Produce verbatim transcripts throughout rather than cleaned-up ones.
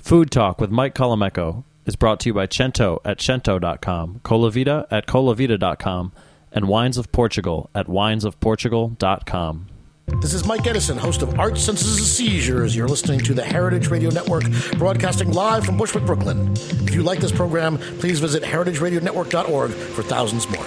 Food Talk with Mike Colameco is brought to you by Cento at cento dot com, Colavita at colavita dot com, and Wines of Portugal at wines of portugal dot com. This is Mike Edison, host of Art, Senses, and Seizures. You're listening to the Heritage Radio Network, broadcasting live from Bushwick, Brooklyn. If you like this program, please visit heritage radio network dot org for thousands more.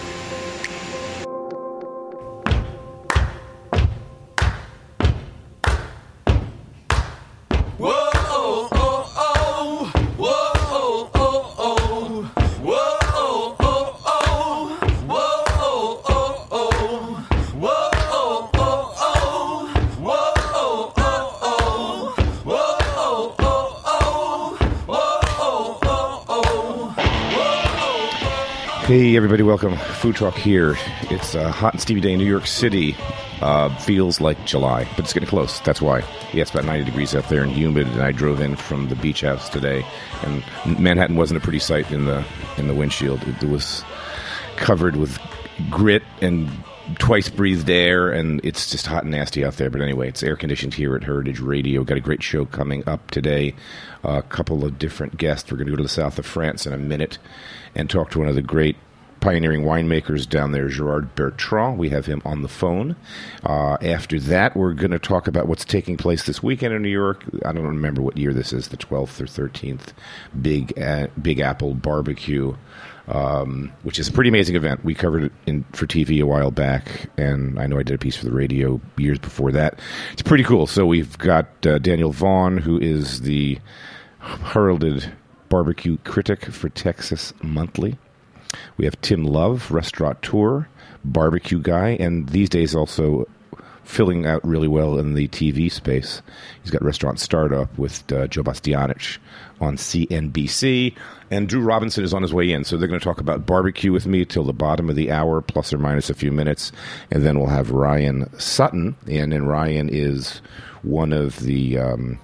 Hey, everybody, welcome. Food Talk here. It's a hot and steamy day in New York City. Uh, feels like July, but it's getting close. That's why. Yeah, it's about ninety degrees out there and humid, and I drove in from the beach house today, and Manhattan wasn't a pretty sight in the in the windshield. It, it was covered with grit and twice breathed air, and it's just hot and nasty out there. But anyway, it's air-conditioned here at Heritage Radio. Got a great show coming up today. Uh, a couple of different guests. We're going to go to the south of France in a minute and talk to one of the great pioneering winemakers down there, Gerard Bertrand. We have him on the phone. Uh, after that, we're going to talk about what's taking place this weekend in New York. I don't remember what year this is, the twelfth or thirteenth Big uh, Big Apple Barbecue, um, which is a pretty amazing event. We covered it in, for T V a while back, and I know I did a piece for the radio years before that. It's pretty cool. So we've got uh, Daniel Vaughn, who is the heralded barbecue critic for Texas Monthly. We have Tim Love, restaurateur, barbecue guy, and these days also filling out really well in the T V space. He's got Restaurant Startup with uh, Joe Bastianich on C N B C, and Drew Robinson is on his way in. So they're going to talk about barbecue with me till the bottom of the hour, plus or minus a few minutes, and then we'll have Ryan Sutton, and then Ryan is one of the Um,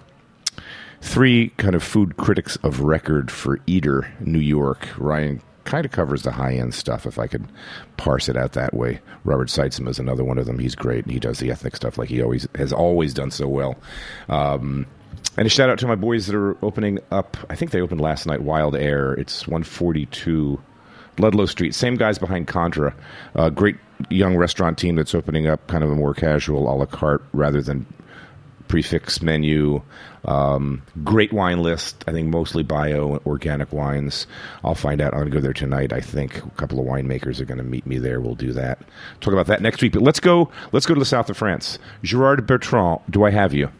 three kind of food critics of record for Eater New York. Ryan kind of covers the high-end stuff, if I could parse it out that way. Robert Seitzma is another one of them. He's great. He does the ethnic stuff like he always has always done so well. Um, and a shout-out to my boys that are opening up. I think they opened last night, Wild Air. It's one forty-two Ludlow Street. Same guys behind Contra. Uh, great young restaurant team that's opening up kind of a more casual a la carte rather than prefix menu. Um, great wine list. I think mostly bio organic wines. I'll find out. I'm going to go there tonight. I think a couple of winemakers are going to meet me there. We'll do that. Talk about that next week. But let's go. Let's go to the south of France. Gerard Bertrand. Do I have you?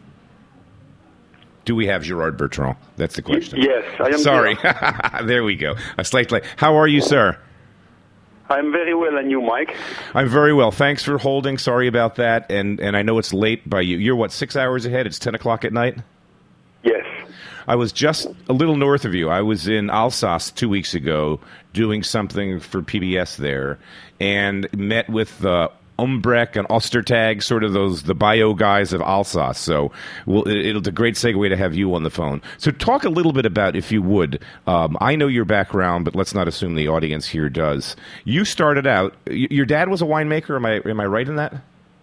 Do we have Gerard Bertrand? That's the question. Yes, I am. Sorry. There we go. A slight delay. How are you, sir? I'm very well, and you, Mike? I'm very well. Thanks for holding. Sorry about that. And and I know it's late by you. You're, what, six hours ahead? It's ten o'clock at night? Yes. I was just a little north of you. I was in Alsace two weeks ago doing something for P B S there and met with uh, Umbrecht and Ostertag, sort of those the bio guys of Alsace. So we'll, it, it's a great segue to have you on the phone. So talk a little bit about, if you would, um, I know your background, but let's not assume the audience here does. You started out, y- your dad was a winemaker, am I am I right in that?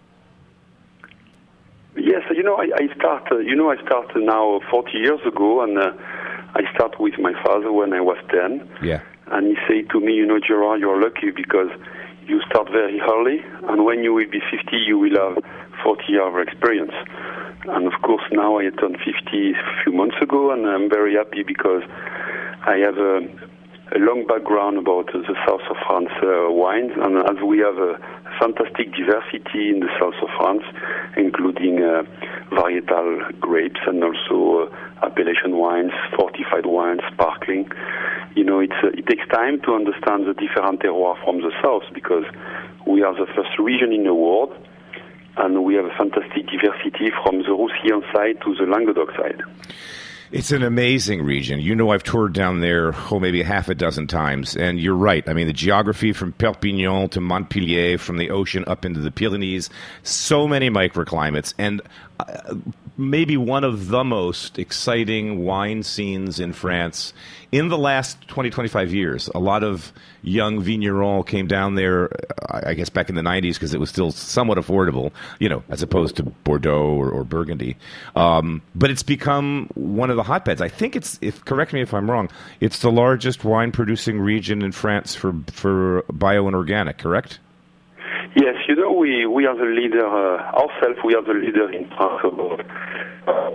Yes, you know, I, I started, you know, I started now forty years ago, and uh, I started with my father when I was ten. Yeah. And he said to me, you know, Gerard, you're lucky because you start very early, and when you will be fifty, you will have forty years of experience. And of course, now I turned fifty a few months ago, and I'm very happy because I have a, a long background about uh, the south of France uh, wines, and as we have a fantastic diversity in the south of France, including uh, varietal grapes and also uh, appellation wines, fortified wines, sparkling. You know, it's, uh, it takes time to understand the different terroirs from the south because we are the first region in the world, and we have a fantastic diversity from the Roussillon side to the Languedoc side. It's an amazing region. You know, I've toured down there, oh, maybe a half a dozen times, and you're right. I mean, the geography from Perpignan to Montpellier, from the ocean up into the Pyrenees, so many microclimates. And uh, maybe one of the most exciting wine scenes in France in the last twenty, twenty-five years. A lot of young vignerons came down there, I guess back in the nineties, because it was still somewhat affordable, you know, as opposed to Bordeaux or, or Burgundy. Um, but it's become one of the hotbeds. I think it's, if correct me if I'm wrong, it's the largest wine-producing region in France for for bio and organic, correct? Yes, you know, we, we are the leader, uh, ourselves, we are the leader in France about uh,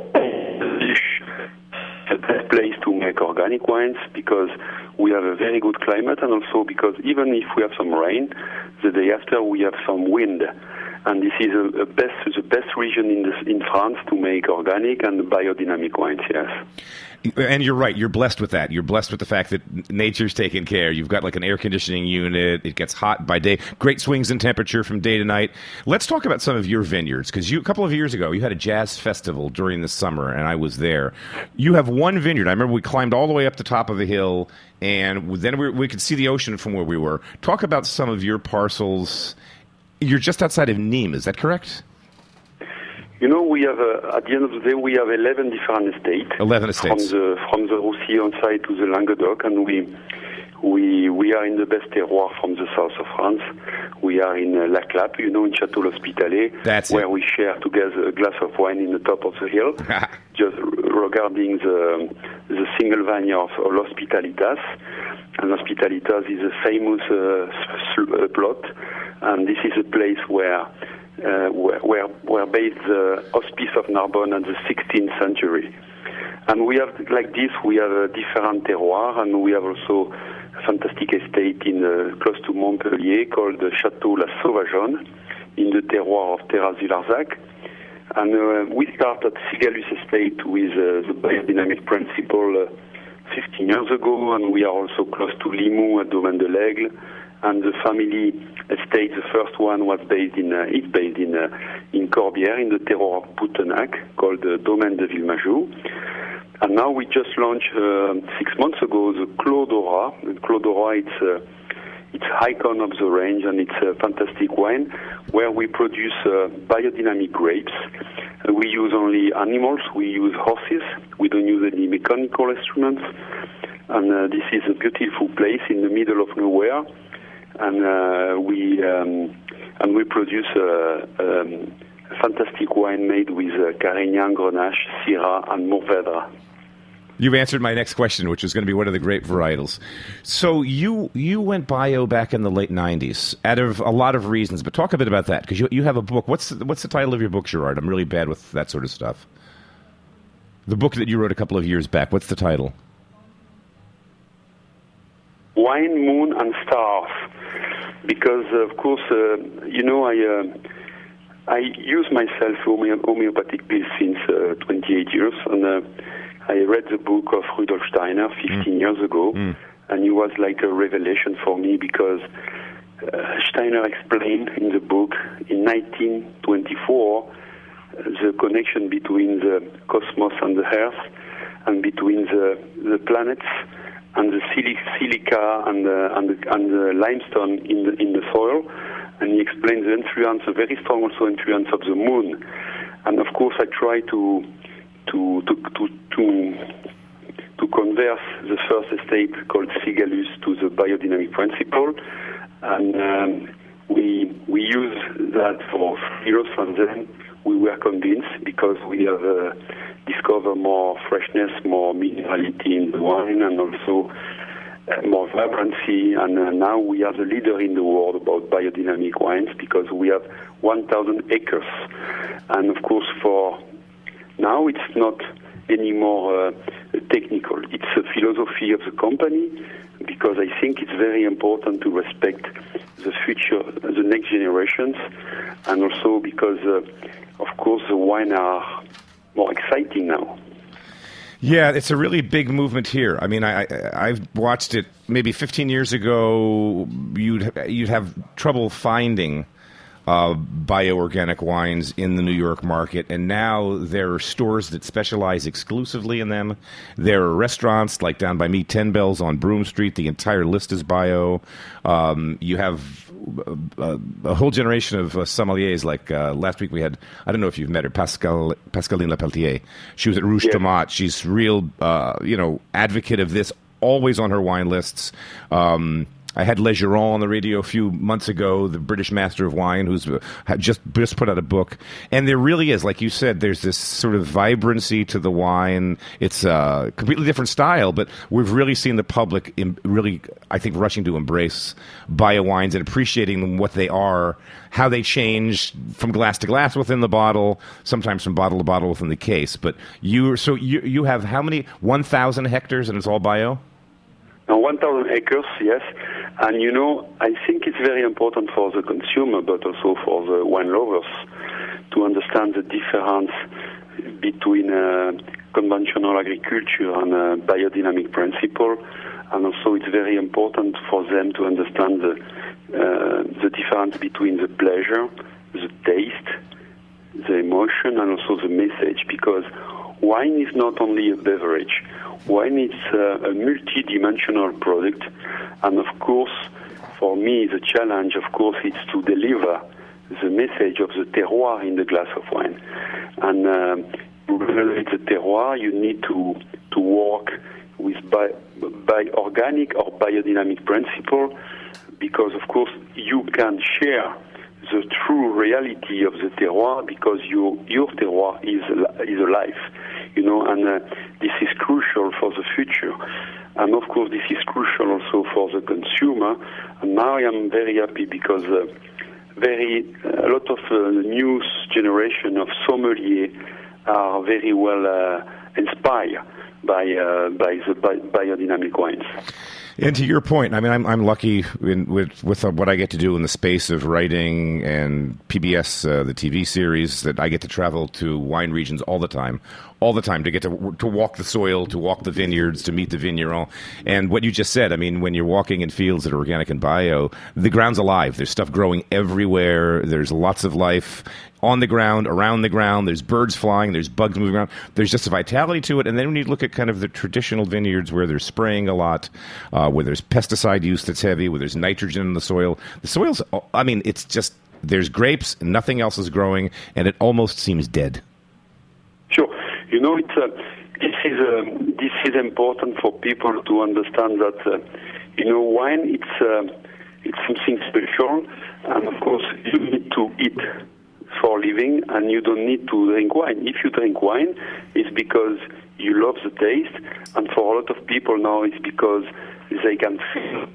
the best place to make organic wines because we have a very good climate and also because even if we have some rain, the day after we have some wind. And this is a, a best, the best region in, this, in France to make organic and biodynamic wines, yes. And you're right. You're blessed with that. You're blessed with the fact that nature's taking care. You've got like an air conditioning unit. It gets hot by day. Great swings in temperature from day to night. Let's talk about some of your vineyards because you a couple of years ago you had a jazz festival during the summer, and I was there. You have one vineyard. I remember we climbed all the way up the top of the hill, and then we, we could see the ocean from where we were. Talk about some of your parcels. You're just outside of Nîmes. Is that correct? You know, we have, uh, at the end of the day, we have eleven different estates. eleven estates. From the, from the Roussillon side to the Languedoc, and we we we are in the best terroir from the south of France. We are in uh, La Clappe, you know, in Château l'Hospitalet, That's where it. we share together a glass of wine in the top of the hill, just regarding the the single vineyard of L'Hospitalitas. And L'Hospitalitas is a famous uh, uh, plot, and this is a place where Uh, where, where, where based the Hospice of Narbonne in the sixteenth century. And we have, like this, we have a different terroir, and we have also a fantastic estate in uh, close to Montpellier called the Château La Sauvageonne in the terroir of Terrasse-du-Larzac. And uh, we started Sigalus Estate with uh, the biodynamic principle uh, fifteen years ago, and we are also close to Limoux at Domaine de l'Aigle. And the family estate, the first one was based in, uh, is based in uh, in Corbière, in the terroir of Boutenac, called the Domaine de Villemajou. And now we just launched uh, six months ago the Clos d'Aura. The Clos d'Aura, it's uh, it's icon of the range, and it's a fantastic wine where we produce uh, biodynamic grapes. Uh, we use only animals. We use horses. We don't use any mechanical instruments. And uh, this is a beautiful place in the middle of nowhere. And uh, we um, and we produce a, um, a fantastic wine made with uh, Carignan, Grenache, Syrah, and Mourvèdre. You've answered my next question, which was going to be what are the grape varietals. So you you went bio back in the late nineties out of a lot of reasons, but talk a bit about that because you you have a book. What's the, what's the title of your book, Gerard? I'm really bad with that sort of stuff. The book that you wrote a couple of years back. What's the title? Wine, Moon, and Stars. Because, uh, of course, uh, you know, I uh, I use myself home- homeopathic pills since uh, twenty-eight years, and uh, I read the book of Rudolf Steiner fifteen mm. years ago, mm. and it was like a revelation for me because uh, Steiner explained in the book in nineteen twenty-four the connection between the cosmos and the Earth, and between the, the planets, and the silica and the, and the, and the limestone in the in the soil, and he explains the influence, a very strong also influence of the moon, and of course I try to to to to to, to converse the first estate called Sigalus to the biodynamic principle, and um, we we use that for years, and then we were convinced because we have. Uh, discover more freshness, more minerality in the wine, and also uh, more vibrancy. And uh, now we are the leader in the world about biodynamic wines because we have one thousand acres. And of course, for now, it's not anymore uh, technical. It's a philosophy of the company because I think it's very important to respect the future, the next generations, and also because, uh, of course, the wine are more exciting now. Yeah, it's a really big movement here. I mean, I, I I've watched it maybe fifteen years ago. You'd you'd have trouble finding uh, bioorganic wines in the New York market, and now there are stores that specialize exclusively in them. There are restaurants like down by me, Ten Bells on Broome Street. The entire list is bio. Um, you have a, a whole generation of uh, sommeliers. Like uh, last week we had, I don't know if you've met her, Pascal, Pascaline Lepelletier. She was at Rouge Yeah. Tomate. She's real, uh, you know, advocate of this, always on her wine lists. Um, I had Le Giron on the radio a few months ago, the British master of wine, who's uh, had just just put out a book. And there really is, like you said, there's this sort of vibrancy to the wine. It's a completely different style, but we've really seen the public im- really, I think, rushing to embrace bio wines and appreciating what they are, how they change from glass to glass within the bottle, sometimes from bottle to bottle within the case. But you, so you you have how many? one thousand hectares, and it's all bio? Now, one thousand acres, yes. And, you know, I think it's very important for the consumer, but also for the wine lovers, to understand the difference between uh, conventional agriculture and uh, biodynamic principle. And also it's very important for them to understand the, uh, the difference between the pleasure, the taste, the emotion, and also the message, because wine is not only a beverage. Wine is uh, a multi-dimensional product, and of course, for me, the challenge, of course, is to deliver the message of the terroir in the glass of wine. And uh, to evaluate the terroir, you need to to work with by, by organic or biodynamic principle, because, of course, you can share the true reality of the terroir, because your your terroir is is alive, you know, and uh, this is crucial for the future, and of course this is crucial also for the consumer. And now I am very happy because uh, very a lot of uh, the new generation of sommeliers are very well uh, inspired by uh, by the bi- biodynamic wines. And to your point, I mean, I'm I'm lucky in, with with uh, what I get to do in the space of writing and P B S, uh, the T V series, that I get to travel to wine regions all the time, all the time to get to to walk the soil, to walk the vineyards, to meet the vigneron. And what you just said, I mean, when you're walking in fields that are organic and bio, the ground's alive. There's stuff growing everywhere. There's lots of life on the ground, around the ground. There's birds flying. There's bugs moving around. There's just a vitality to it. And then when you look at kind of the traditional vineyards where they're spraying a lot, uh, where there's pesticide use that's heavy, where there's nitrogen in the soil, the soil's, I mean, it's just, there's grapes, nothing else is growing, and it almost seems dead. Sure. You know, it's, uh, this is uh, this is important for people to understand that, uh, you know, wine, it's, uh, it's something special, and of course you need to eat for living, and you don't need to drink wine. If you drink wine, it's because you love the taste, and for a lot of people now, it's because they can feel,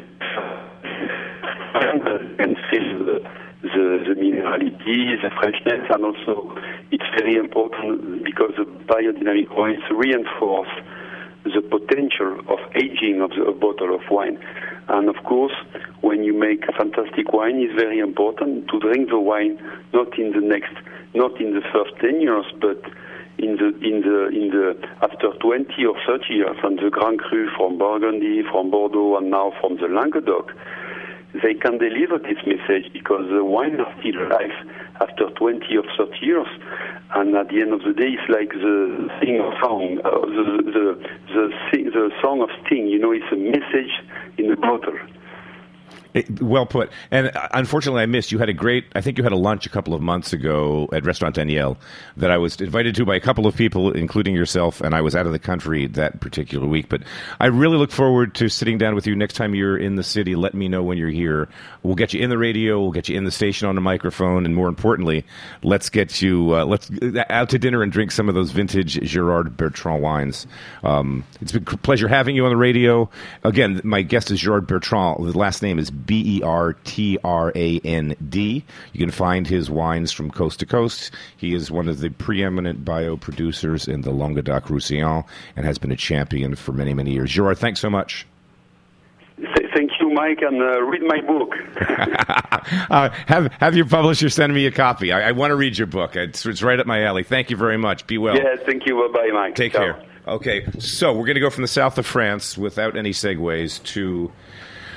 can feel the, the, the minerality, the freshness, and also it's very important because the biodynamic wines reinforce the potential of aging of the, a bottle of wine. And of course, when you make fantastic wine, it's very important to drink the wine not in the next, not in the first ten years, but in the in the in the after twenty or thirty years. And the Grand Cru from Burgundy, from Bordeaux, and now from the Languedoc, they can deliver this message because the wine are still alive after twenty or thirty years. And at the end of the day, it's like the sing of song, uh, the the the, sing, the song of Sting. You know, it's a message in the bottle. It, well put. And uh, unfortunately, I missed. You had a great, I think you had a lunch a couple of months ago at Restaurant Daniel that I was invited to by a couple of people, including yourself, and I was out of the country that particular week. But I really look forward to sitting down with you next time you're in the city. Let me know when you're here. We'll get you in the radio. We'll get you in the station on the microphone. And more importantly, let's get you uh, let's out to dinner and drink some of those vintage Gerard Bertrand wines. Um, it's been a pleasure having you on the radio. Again, my guest is Gerard Bertrand. The last name is B E R T R A N D. You can find his wines from coast to coast. He is one of the preeminent bio producers in the Languedoc-Roussillon and has been a champion for many, many years. Gerard, thanks so much. Thank you, Mike, and uh, read my book. uh, have have your publisher send me a copy. I, I want to read your book. It's, it's right up my alley. Thank you very much. Be well. Yeah, thank you. Bye-bye, Mike. Take Ciao. care. Okay, so we're going to go from the south of France without any segues to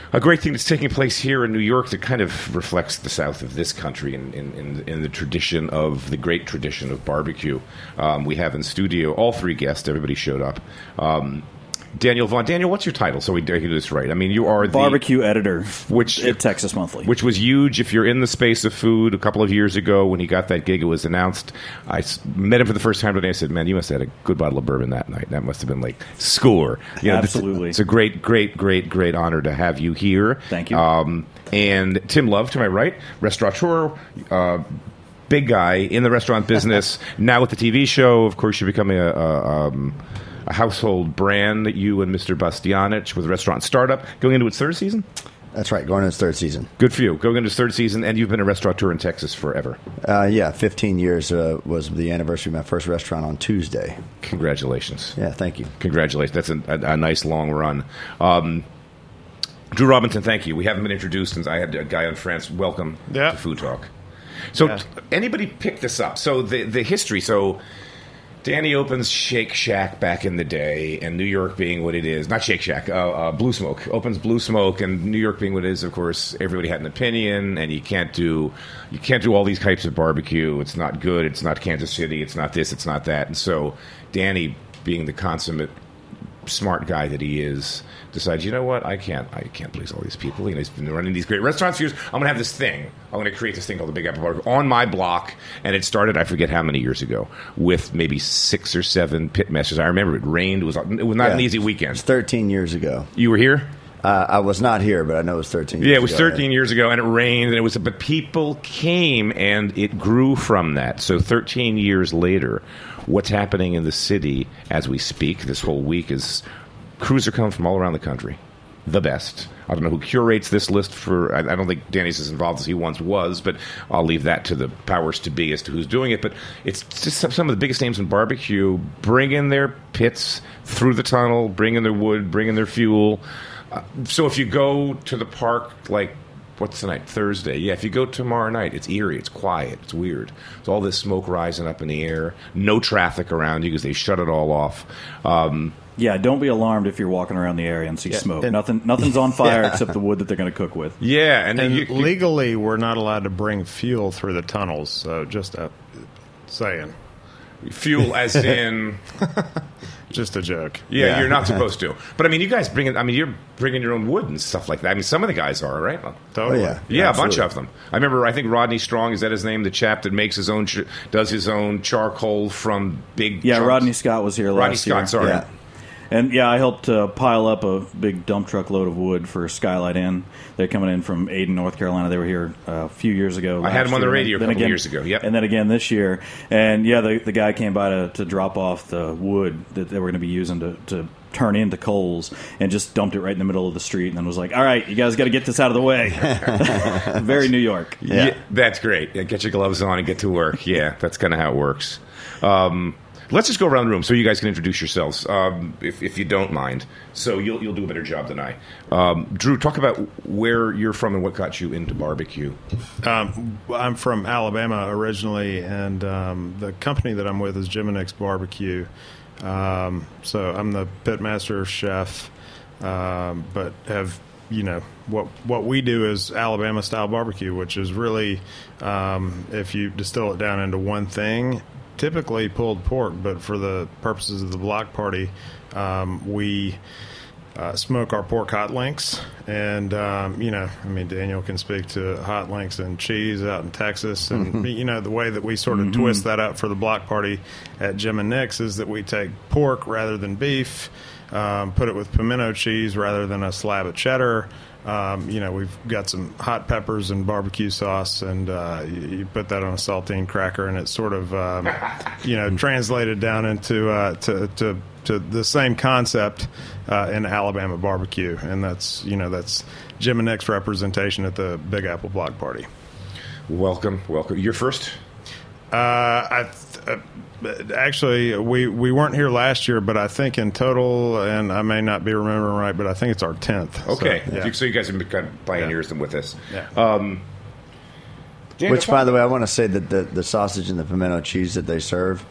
a great thing that's taking place here in New York that kind of reflects the South of this country in, in, in, in the tradition of, the great tradition of barbecue. Um, we have in studio all three guests. Everybody showed up. Um, Daniel Vaughn. Daniel, what's your title? So we do this right. I mean, you are the barbecue editor, which at Texas Monthly, which was huge. If you're in the space of food, a couple of years ago when he got that gig, it was announced. I s- met him for the first time today. I said, "Man, you must have had a good bottle of bourbon that night. That must have been like score." You know, Absolutely, it's, it's a great, great, great, great honor to have you here. Thank you. Um, and Tim Love, to my right, restaurateur. Uh, Big guy in the restaurant business. Now with the T V show, of course, you're becoming a, a, um, a household brand. That you and Mister Bastianich with Restaurant Startup going into its third season. That's right, going into its third season. Good for you. Going into its third season, and you've been a restaurateur in Texas forever. Uh, yeah, fifteen years uh, was the anniversary of my first restaurant on Tuesday. Congratulations. Yeah, thank you. Congratulations. That's a, a, a nice long run. Um, Drew Robinson, thank you. We haven't been introduced since I had a guy in France. Welcome yeah. to Food Talk. So yeah. t- anybody pick this up? So the the history. So Danny opens Shake Shack back in the day, and New York being what it is, not Shake Shack, uh, uh, Blue Smoke opens Blue Smoke, and New York being what it is. Of course, everybody had an opinion, and you can't do you can't do all these types of barbecue. It's not good. It's not Kansas City. It's not this. It's not that. And so Danny, being the consummate smart guy that he is, decides, you know what, I can't I can't please all these people. You know, he's been running these great restaurants for years. I'm going to have this thing. I'm going to create this thing called the Big Apple Barbecue on my block. And it started, I forget how many years ago, with maybe six or seven pit masters. I remember it rained. It was, it was not Yeah. an easy It weekend. was thirteen years ago. You were here? Uh, I was not here, but I know it was thirteen years Yeah, it was ago. thirteen years ago, and it rained, and it was. But people came, and it grew from that. So thirteen years later, what's happening in the city as we speak this whole week is crews are coming from all around the country. The best. I don't know who curates this list for. I, I don't think Danny's as involved as he once was, but I'll leave that to the powers to be as to who's doing it. But it's just some, some of the biggest names in barbecue bringing their pits through the tunnel, bringing their wood, bringing their fuel. Uh, so if you go to the park, like, what's the night? Thursday. Yeah, if you go tomorrow night, it's eerie, it's quiet, it's weird. There's all this smoke rising up in the air, no traffic around you because they shut it all off. Um, yeah, don't be alarmed if you're walking around the area and see Yeah, smoke. and- Nothing, nothing's on fire Yeah. except the wood that they're going to cook with. yeah, and, And you, you- legally, we're not allowed to bring fuel through the tunnels. So just uh, saying, fuel as in... just a joke. Yeah, Yeah. you're not supposed to. But I mean, you guys bring in, I mean, you're bringing your own wood and stuff like that. I mean, some of the guys are, right? Totally. Oh, yeah. Yeah, a bunch Absolutely. of them. I remember, I think Rodney Strong, is that his name? The chap that makes his own, ch- does his own charcoal from big Yeah, chunks? Rodney Scott was here Rodney last Scott, year. sorry. Yeah. And yeah, I helped uh, pile up a big dump truck load of wood for Skylight Inn. They're coming in from Aden, North Carolina. They were here uh, a few years ago. I had last them on the year. radio a Then couple again- years ago, yep. And then again this year. And yeah, the, the guy came by to, to drop off the wood that they were going to be using to, to turn into coals and just dumped it right in the middle of the street and then was like, all right, you guys got to get this out of the way. Very New York. Yeah. That's great. Yeah, get your gloves on and get to work. Yeah, that's kind of how it works. Um, let's just go around the room so you guys can introduce yourselves, um, if, if you don't mind. So you'll you'll do a better job than I. Um, Drew, talk about where you're from and what got you into barbecue. Um, I'm from Alabama originally, and um, the company that I'm with is Jim and Nick's Barbecue. Um, so I'm the pitmaster chef, um, but have you know what what we do is Alabama style barbecue, which is really, um, if you distill it down into one thing, typically pulled pork, but for the purposes of the block party, um, we uh, smoke our pork hot links. And, um, you know, I mean, Daniel can speak to hot links and cheese out in Texas. And, you know, the way that we sort of Mm-hmm. twist that up for the block party at Jim and Nick's is that we take pork rather than beef, um, put it with pimento cheese rather than a slab of cheddar. Um, you know, we've got some hot peppers and barbecue sauce, and uh, you, you put that on a saltine cracker, and it's sort of, um, you know, translated down into uh, to, to to the same concept uh, in Alabama barbecue, and that's you know that's Jim and Nick's representation at the Big Apple Block Party. Welcome, welcome. You're first? Uh, I th- uh, actually we we weren't here last year, but I think in total, and I may not be remembering right, but I think it's our tenth. Okay. So, yeah. You- So you guys have been kind of pioneers with this. Yeah. Um, Daniel, Which, by the way, I want to say that the, the sausage and the pimento cheese that they serve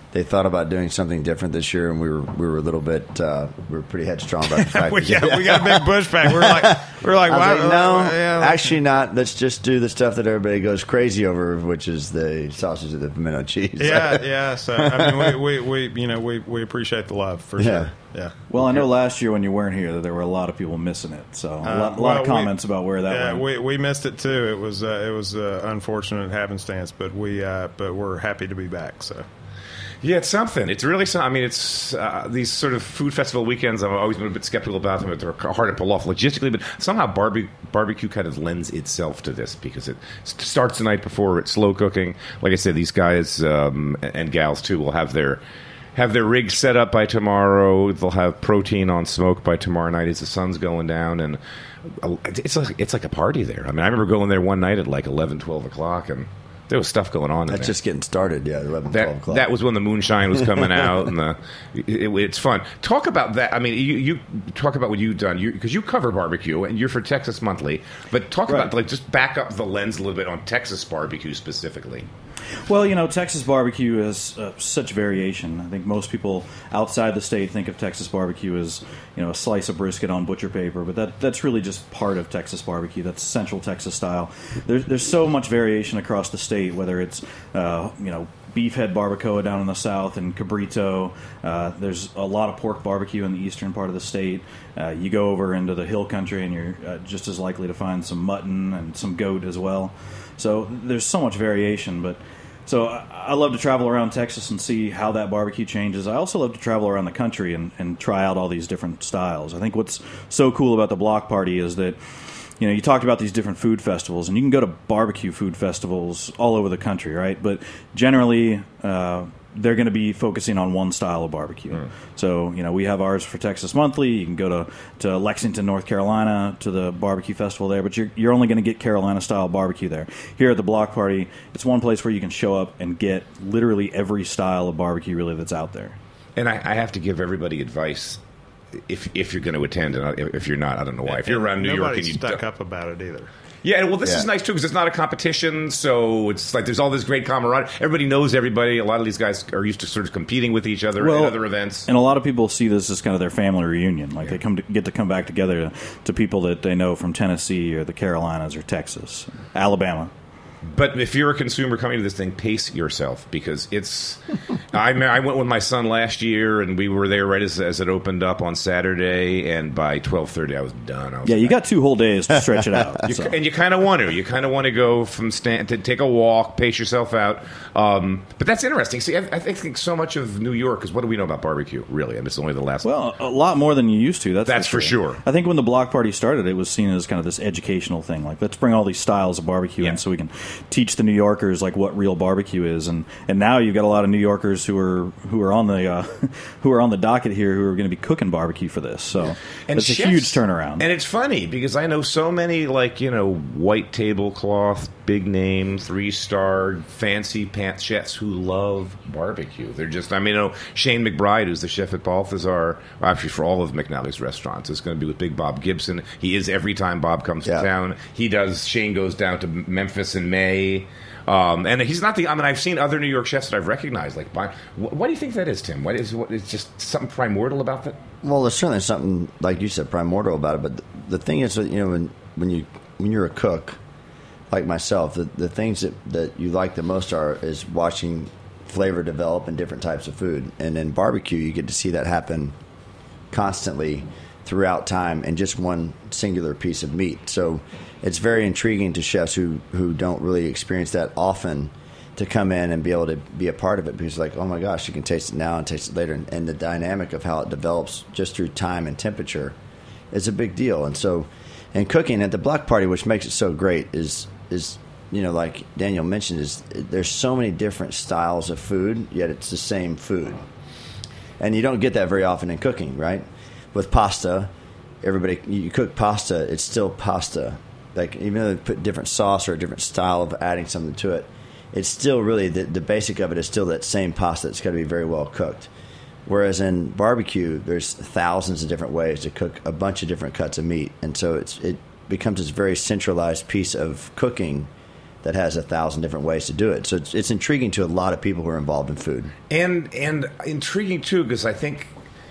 they thought about doing something different this year, and we were we were a little bit uh, we were pretty headstrong about the fact. we, that, got, we got a big pushback. We were like, we were like, I was why, like, no, uh, yeah, actually not. Let's just do the stuff that everybody goes crazy over, which is the sausage and the pimento cheese. Yeah, yeah. So I mean, we, we, we you know we, we appreciate the love for Yeah. sure. Yeah. Well, I know last year when you weren't here that there were a lot of people missing it. So a lot, Uh, a lot well, of comments we, about where that yeah, went. we we missed it too. It was uh, it was uh, unfortunate happenstance, but we uh, but we're happy to be back. So. Yeah, it's something. It's really something. I mean, it's uh, these sort of food festival weekends. I've always been a bit skeptical about them. They're hard to pull off logistically, but somehow barbe- barbecue kind of lends itself to this because it st- starts the night before. It's slow cooking. Like I said, these guys um, and gals too will have their have their rigs set up by tomorrow. They'll have protein on smoke by tomorrow night as the sun's going down, and uh, it's like it's like a party there. I mean, I remember going there one night at like eleven, twelve o'clock, and there was stuff going on in That's there. just getting started, yeah, eleven, That, twelve o'clock. that was when the moonshine was coming out, and the it, it's fun. Talk about that. I mean, you, you talk about what you've done because you, you cover barbecue, and you're for Texas Monthly. But talk Right. about like just back up the lens a little bit on Texas barbecue specifically. Well, you know, Texas barbecue has uh, such variation. I think most people outside the state think of Texas barbecue as, you know, a slice of brisket on butcher paper, but that that's really just part of Texas barbecue. That's Central Texas style. There's there's so much variation across the state, whether it's, uh, you know, beefhead barbacoa down in the south and cabrito. Uh, there's a lot of pork barbecue in the eastern part of the state. Uh, you go over into the hill country and you're uh, just as likely to find some mutton and some goat as well. So there's so much variation, but so I I love to travel around Texas and see how that barbecue changes. I also love to travel around the country and, and try out all these different styles. I think what's so cool about the Block Party is that, you know, you talked about these different food festivals, and you can go to barbecue food festivals all over the country, right? But generally, uh, they're going to be focusing on one style of barbecue. Mm. So, you know, we have ours for Texas Monthly. You can go to, to Lexington, North Carolina, to the barbecue festival there, but you're, you're only going to get Carolina-style barbecue there. Here at the Block Party, it's one place where you can show up and get literally every style of barbecue really that's out there. And I, I have to give everybody advice. If if you're going to attend, and if you're not, I don't know why. If you're around New York and Nobody's you stuck don't- up about it either. Yeah, well, this Yeah. is nice too because it's not a competition, so it's like there's all this great camaraderie. Everybody knows everybody. A lot of these guys are used to sort of competing with each other at other events. And a lot of people see this as kind of their family reunion. Like they come to, get to come back together to, to people that they know from Tennessee or the Carolinas or Texas, Alabama. But if you're a consumer coming to this thing, pace yourself because it's. I I went with my son last year, and we were there right as, as it opened up on Saturday, and by twelve thirty, I was done. I was Yeah, you got two whole days to stretch it out. You, so. and you kind of want to. You kind of want to go from stand to take a walk, pace yourself out. Um, but that's interesting. See, I, I think so much of New York is what do we know about barbecue? Really, and it's only the last. Well, a lot more than you used to. That's, That's for sure. I think when the Block Party started, it was seen as kind of this educational thing. Like, let's bring all these styles of barbecue Yeah. in so we can teach the New Yorkers like what real barbecue is. And, and now you've got a lot of New Yorkers who are who are on the uh, who are on the docket here who are going to be cooking barbecue for this. So it's a chefs- huge turnaround. And it's funny because I know so many like you know white tablecloth, big name, three star, fancy pants chefs who love barbecue. They're just I mean, you know, Shane McBride, who's the chef at Balthazar, actually for all of McNally's restaurants, is going to be with Big Bob Gibson. He is every time Bob comes Yeah. to town. He does. Shane goes down to Memphis in May. Um, and he's not the. I mean, I've seen other New York chefs that I've recognized. Like, why, what do you think that is, Tim? What is? What is just something primordial about that? Well, there's certainly something like you said, primordial about it. But the, the thing is, that, you know, when when you when you're a cook, like myself, the, the things that, that you like the most are is watching flavor develop in different types of food. And in barbecue, you get to see that happen constantly throughout time in just one singular piece of meat. So it's very intriguing to chefs who, who don't really experience that often to come in and be able to be a part of it because like, oh my gosh, you can taste it now and taste it later. And, and the dynamic of how it develops just through time and temperature is a big deal. And so in cooking at the Block Party, which makes it so great is, is you know, like Daniel mentioned, is there's so many different styles of food, yet it's the same food. And you don't get that very often in cooking, right? With pasta, everybody, you cook pasta, it's still pasta. Like, even though they put different sauce or a different style of adding something to it, it's still really, the, the basic of it is still that same pasta. It's got to be very well cooked. Whereas in barbecue, there's thousands of different ways to cook a bunch of different cuts of meat. And so it's it becomes this very centralized piece of cooking that has a thousand different ways to do it. So it's, it's intriguing to a lot of people who are involved in food. And and intriguing too, because I think,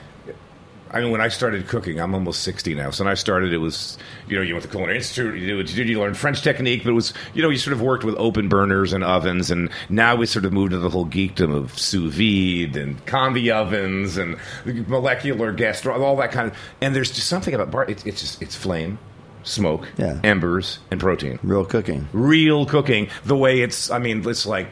I mean, when I started cooking, I'm almost sixty now. So when I started, it was, you know, you went to the Culinary Institute, you, did, you learned French technique, but it was, you know, you sort of worked with open burners and ovens, and now we sort of moved to the whole geekdom of sous vide and combi ovens and molecular gastro, all that kind of, and there's just something about bar, it's, it's just, it's flame, smoke, yeah. embers, and protein. Real cooking. Real cooking, the way it's, I mean, it's like,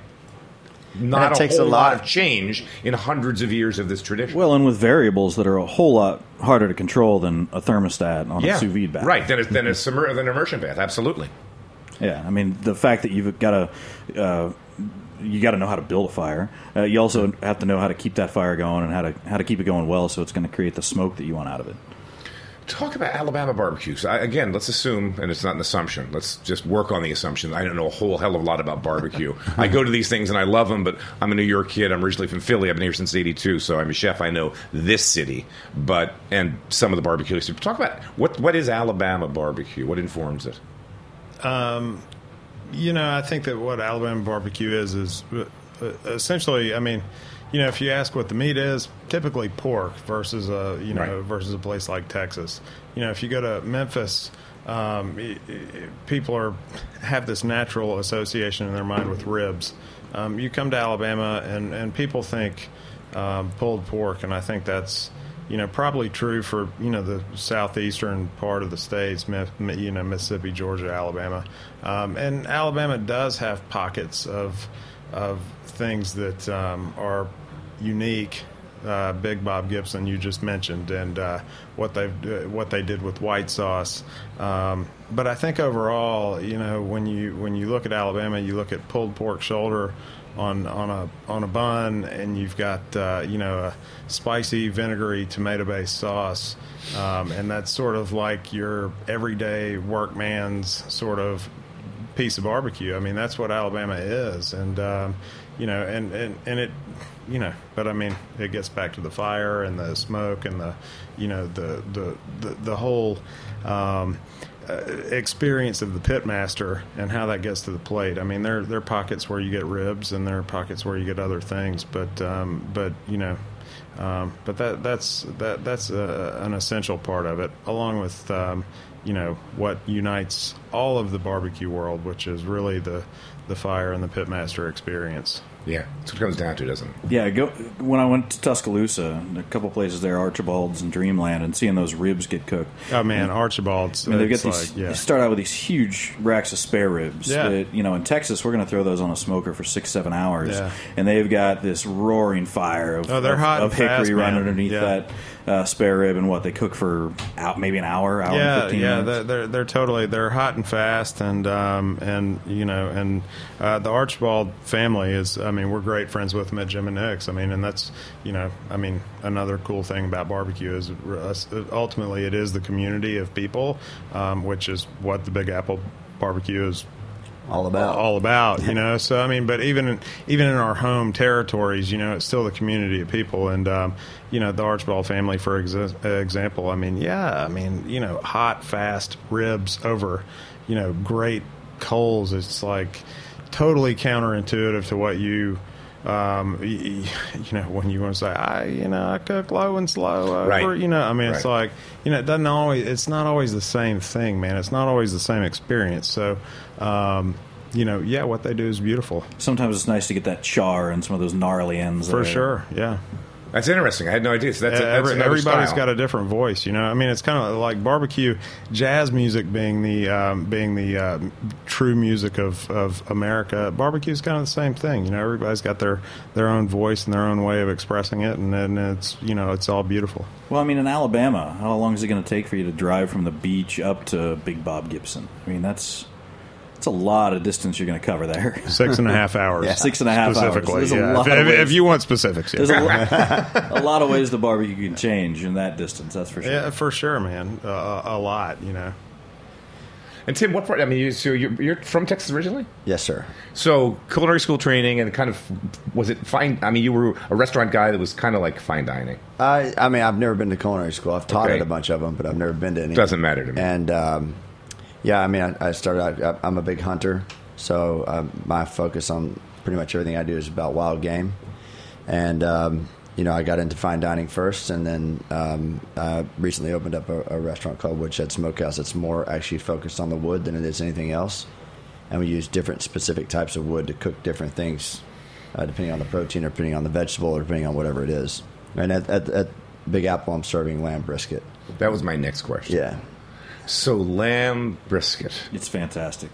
not it a takes whole a lot lot of change in hundreds of years of this tradition. Well, and with variables that are a whole lot harder to control than a thermostat on yeah, a sous vide bath. right? Then it's then it's immer- than an immersion bath. Absolutely. Yeah, I mean the fact that you've got to uh, you got to know how to build a fire. Uh, you also have to know how to keep that fire going and how to how to keep it going well, so it's going to create the smoke that you want out of it. Talk about Alabama barbecue. So I, again, let's assume, and it's not an assumption, let's just work on the assumption. I don't know a whole hell of a lot about barbecue. I go to these things and I love them, but I'm a New York kid. I'm originally from Philly. I've been here since eighty-two, so I'm a chef. I know this city, but and some of the barbecue. So talk about, what what is Alabama barbecue? What informs it? Um, you know, I think that what Alabama barbecue is, is uh, essentially, I mean, you know, if you ask what the meat is, typically pork versus a you know right. versus a place like Texas. You know, if you go to Memphis, um, it, it, people are have this natural association in their mind with ribs. Um, you come to Alabama, and, and people think um, pulled pork, and I think that's you know probably true for you know the southeastern part of the states, you know Mississippi, Georgia, Alabama, um, and Alabama does have pockets of of things that um, are unique. Uh, Big Bob Gibson, you just mentioned, and uh, what they uh, what they did with white sauce. Um, but I think overall, you know, when you when you look at Alabama, you look at pulled pork shoulder on on a on a bun, and you've got uh, you know a spicy vinegary tomato based sauce, um, and that's sort of like your everyday workman's sort of piece of barbecue. I mean, that's what Alabama is, and um, you know, and, and, and it, you know, but I mean, it gets back to the fire and the smoke and the, you know, the the the, the whole um, uh, experience of the pitmaster and how that gets to the plate. I mean, there there are pockets where you get ribs and there are pockets where you get other things, but um, but you know. Um, but that that's that that's a, an essential part of it, along with um, you know what unites all of the barbecue world, which is really the the fire and the pitmaster experience. Yeah, that's what it comes down to, doesn't it? Yeah, go, when I went to Tuscaloosa, a couple places there, Archibald's and Dreamland, and seeing those ribs get cooked. Oh man, Archibald's! I mean, they get these. Like, yeah. You start out with these huge racks of spare ribs. Yeah. That, you know, in Texas, we're going to throw those on a smoker for six, seven hours, Yeah. and they've got this roaring fire of, Oh, they're of, hot of and fast, hickory running man. underneath Yeah. that uh, spare rib, and what they cook for out maybe an hour, hour and Yeah, fifteen yeah, minutes. they're, they're they're totally they're hot and fast, and um, and you know, and uh, the Archibald family is. I mean, we're great friends with them at Jim and Nick's. I mean, and that's you know, I mean, another cool thing about barbecue is uh, ultimately it is the community of people, um, which is what the Big Apple barbecue is all about. all about, you know. So I mean, but even in, even in our home territories, you know, it's still the community of people, and um, you know, the Archibald family, for exa- example. I mean, yeah, I mean, you know, hot, fast ribs over, you know, great coals. It's like totally counterintuitive to what you. Um, you, you know, when you want to say, I, you know, I cook low and slow, over, Right. you know, I mean, it's Right. like, you know, it doesn't always, it's not always the same thing, man. It's not always the same experience. So, um, you know, yeah, what they do is beautiful. Sometimes it's nice to get that char and some of those gnarly ends. For there. sure, yeah. That's interesting. I had no idea. So that's, Uh, a, that's every, another everybody's style. got a different voice, you know. I mean, it's kind of like barbecue, jazz music being the um, being the uh, true music of, of America. Barbecue is kind of the same thing, you know. Everybody's got their, their own voice and their own way of expressing it, and then it's you know it's all beautiful. Well, I mean, in Alabama, how long is it going to take for you to drive from the beach up to Big Bob Gibson? I mean, that's that's a lot of distance you're going to cover there. Six and a half hours. Yeah. Six and a half hours. specifically. There's a yeah. lot if, of if, ways. if you want specifics, yeah. There's a, lo- a lot of ways the barbecue can change in that distance. That's for sure. Yeah, for sure, man. Uh, a lot, you know. And Tim, what part? I mean, you, so you're, you're from Texas originally? Yes, sir. So culinary school training and kind of was it fine? I mean, you were a restaurant guy that was kind of like fine dining. I, I mean, I've never been to culinary school. I've taught Okay. at a bunch of them, but I've never been to any. Doesn't matter to me. And um, yeah, I mean, I, I started. I, I'm a big hunter, So um, my focus on pretty much everything I do is about wild game. And, um, you know, I got into fine dining first, and then um, I recently opened up a, a restaurant called Woodshed Smokehouse that's more actually focused on the wood than it is anything else. And we use different specific types of wood to cook different things, uh, depending on the protein or depending on the vegetable or depending on whatever it is. And at, at, at Big Apple, I'm serving lamb brisket. That was my next question. Yeah. So lamb brisket. It's fantastic.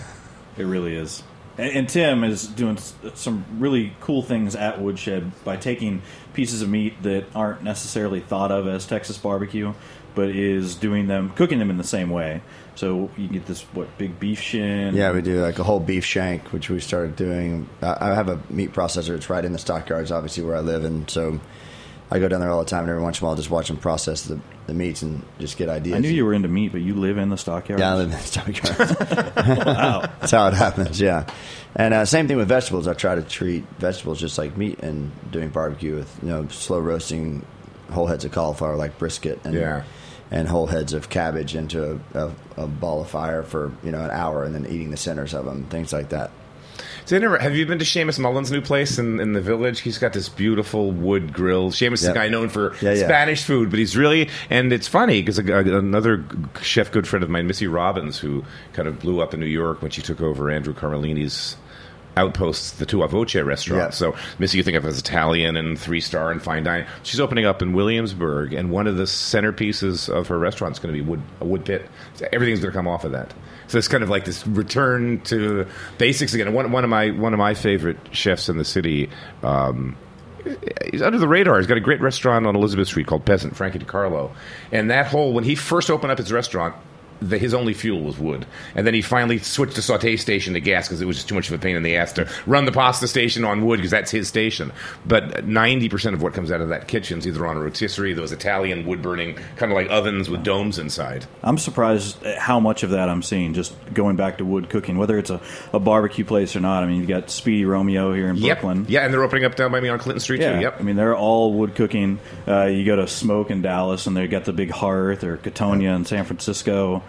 It really is. And, and Tim is doing s- some really cool things at Woodshed by taking pieces of meat that aren't necessarily thought of as Texas barbecue, but is doing them, cooking them in the same way. So you get this, what, big beef shin? Yeah, we do like a whole beef shank, which we started doing. I I have a meat processor. It's right in the stockyards, obviously, where I live. And so I go down there all the time, and every once in a while just watch them process the, the meats and just get ideas. I knew you were into meat, but you live in the stockyards? Yeah, I live in the stockyards. Wow. That's how it happens, yeah. And uh, same thing with vegetables. I try to treat vegetables just like meat and doing barbecue with, you know, slow roasting whole heads of cauliflower like brisket. And, Yeah. and whole heads of cabbage into a, a, a ball of fire for, you know, an hour, and then eating the centers of them, things like that. So I never, have you been to Seamus Mullen's new place in, in the village? He's got this beautiful wood grill. Seamus is Yep. a guy known for Yeah, yeah. Spanish food, but he's really, and it's funny because another chef good friend of mine, Missy Robbins, who kind of blew up in New York when she took over Andrew Carmelini's Outposts, the Tua Voce restaurant. Yeah. So Missy you think of as Italian and three-star and fine dining. She's opening up in Williamsburg, and one of the centerpieces of her restaurant is going to be wood, a wood pit. So everything's going to come off of that. So it's kind of like this return to basics again. One, one of my one of my favorite chefs in the city, um, he's under the radar. He's got a great restaurant on Elizabeth Street called Peasant, Frankie DiCarlo. And that whole, when he first opened up his restaurant, the, his only fuel was wood. And then he finally switched the saute station to gas because it was just too much of a pain in the ass to run the pasta station on wood because that's his station. But ninety percent of what comes out of that kitchen is either on a rotisserie, those Italian wood-burning, kind of like ovens with domes inside. I'm surprised at how much of that I'm seeing just going back to wood cooking, whether it's a, a barbecue place or not. I mean, you've got Speedy Romeo here in Yep. Brooklyn. Yeah, and they're opening up down by me on Clinton Street, Yeah, too. Yep. I mean, they're all wood cooking. Uh, you go to Smoke in Dallas, and they've got the big hearth, or Katonia in San Francisco.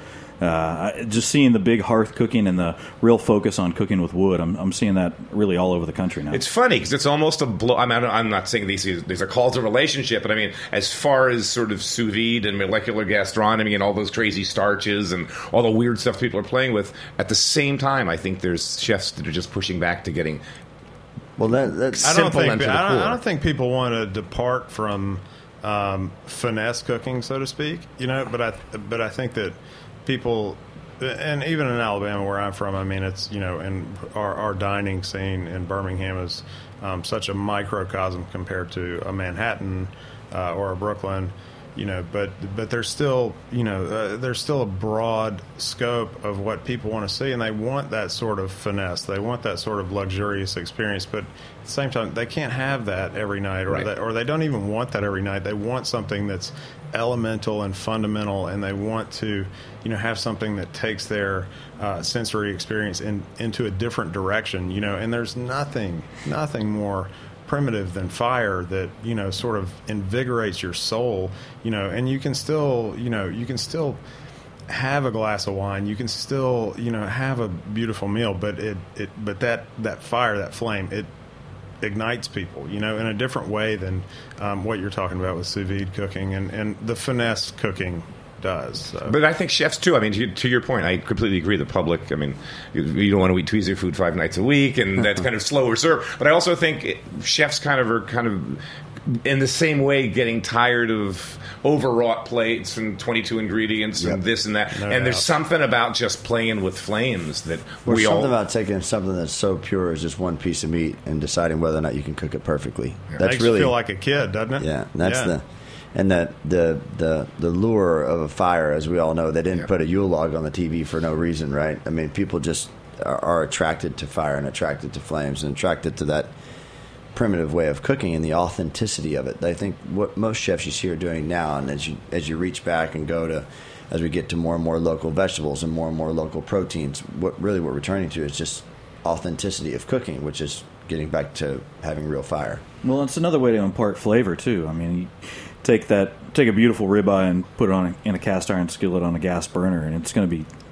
Uh, just seeing the big hearth cooking and the real focus on cooking with wood, I'm, I'm seeing that really all over the country now. It's funny because it's almost a blow. I mean, I'm not saying these these are calls to relationship, but I mean, as far as sort of sous vide and molecular gastronomy and all those crazy starches and all the weird stuff people are playing with, at the same time, I think there's chefs that are just pushing back to getting Well, that, that's I don't simple think and to the I don't, core. I don't think people want to depart from um, finesse cooking, so to speak. You know, but I but I think that people, and even in Alabama, where I'm from, I mean, it's, you know, and our, our dining scene in Birmingham is um, such a microcosm compared to a Manhattan uh, or a Brooklyn. You know, but but there's still, you know, uh, there's still a broad scope of what people want to see, and they want that sort of finesse. They want that sort of luxurious experience, but at the same time, they can't have that every night, or Right. they, or they don't even want that every night. They want something that's elemental and fundamental, and they want to, you know, have something that takes their uh, sensory experience in, into a different direction. You know, and there's nothing, nothing more primitive than fire that, you know, sort of invigorates your soul, you know, and you can still, you know, you can still have a glass of wine, you can still, you know, have a beautiful meal, but it, it but that, that fire, that flame, it ignites people, you know, in a different way than um, what you're talking about with sous vide cooking and, and the finesse cooking does. So. But I think chefs too. I mean, to, to your point, I completely agree. The public. I mean, you, you don't want to eat Tweezer food five nights a week, and that's kind of slower serve. But I also think it, chefs kind of are kind of in the same way getting tired of overwrought plates and twenty-two ingredients and Yep. this and that. No and there's doubt. something about just playing with flames that Well, we something all. about taking something that's so pure as just one piece of meat and deciding whether or not you can cook it perfectly. That's Makes really you feel like a kid, doesn't it? yeah. That's Yeah. the and that the the the lure of a fire, as we all know, they didn't Yeah. put a Yule log on the T V for no reason, right? I mean, people just are, are attracted to fire and attracted to flames and attracted to that primitive way of cooking and the authenticity of it. I think what most chefs you see are doing now, and as you as you reach back and go to, as we get to more and more local vegetables and more and more local proteins, what really what we're turning to is just authenticity of cooking, which is getting back to having real fire. Well, it's another way to impart flavor too. I mean, you take that, take a beautiful ribeye and put it on a, in a cast iron skillet on a gas burner, and it's going to be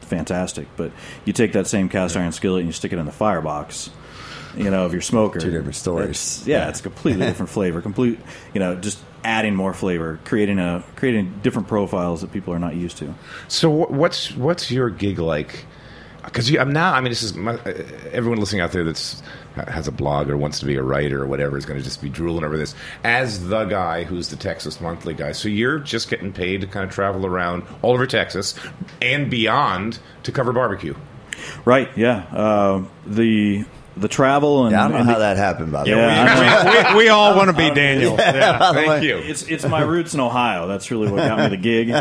fantastic. But you take that same cast iron skillet and you stick it in the firebox, you know, of your smoker. Two different stories. It's, yeah, Yeah. it's a completely different flavor. Complete, you know, just adding more flavor, creating a creating different profiles that people are not used to. So wh- what's what's your gig like? Because I'm now. I mean, this is my, uh, everyone listening out there that's has a blog or wants to be a writer or whatever is going to just be drooling over this. As the guy who's the Texas Monthly guy, so you're just getting paid to kind of travel around all over Texas and beyond to cover barbecue. Right? Yeah. Uh, the the travel and Yeah, I don't know and how the, that happened, by the Yeah, way. I know. we, we all want to be Daniel. By the Thank way. you. It's it's my roots in Ohio. That's really what got me the gig.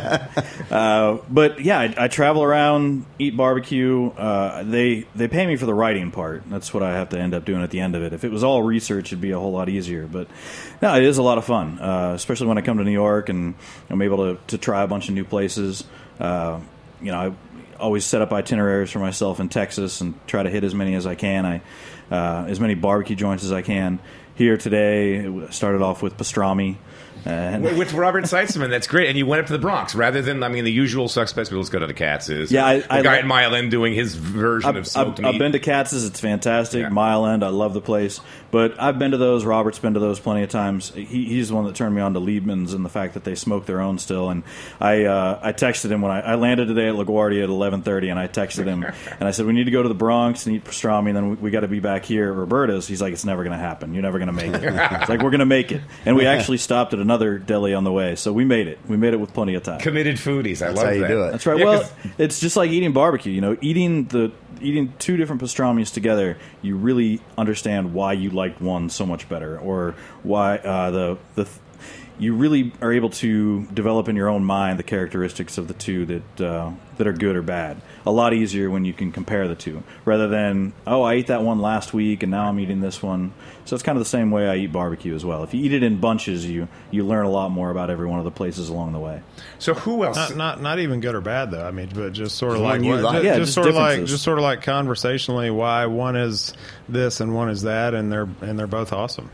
Uh, but yeah, I, I travel around, eat barbecue. Uh, they they pay me for the writing part. That's what I have to end up doing at the end of it. If it was all research, it'd be a whole lot easier. But no, it is a lot of fun, uh, especially when I come to New York and I'm able to, to try a bunch of new places. Uh, you know, I always set up itineraries for myself in Texas and try to hit as many as I can. I uh, as many barbecue joints as I can. Here today, it started off with pastrami. And With Robert Seitzman, that's great. And you went up to the Bronx rather than, I mean, the usual suspects. But let's go to the Katz's. Yeah, I- the I guy lo- at Mile End doing his version I've, of smoked I've, meat. I've been to Katz's. It's fantastic. Yeah. Mile End, I love the place. But I've been to those. Robert's been to those plenty of times. He, he's the one that turned me on to Liebman's and the fact that they smoke their own still. And I uh, I texted him when I, I landed today at LaGuardia at eleven thirty, and I texted him. and I said, we need to go to the Bronx and eat pastrami, and then we, we got to be back here at Roberta's. He's like, it's never going to happen. You're never going to make it. It's like, we're going to make it. And we actually stopped at another deli on the way. So we made it. We made it with plenty of time. Committed foodies. I That's love how you that. do it. That's right. Yeah, well, 'cause- it's just like eating barbecue. You know, eating the eating two different pastrami's together, you really understand why you liked one so much better, or why uh, the the you really are able to develop in your own mind the characteristics of the two that uh, that are good or bad. A lot easier when you can compare the two, rather than, oh, I ate that one last week and now I'm eating this one. So it's kind of the same way I eat barbecue as well. If you eat it in bunches, you you learn a lot more about every one of the places along the way. So who else? Not, not not even good or bad though. I mean, but just sort of The like, one you what- like. just, Yeah, just just sort of like differences. just sort of like conversationally why one is this and one is that, and they're and they're both awesome.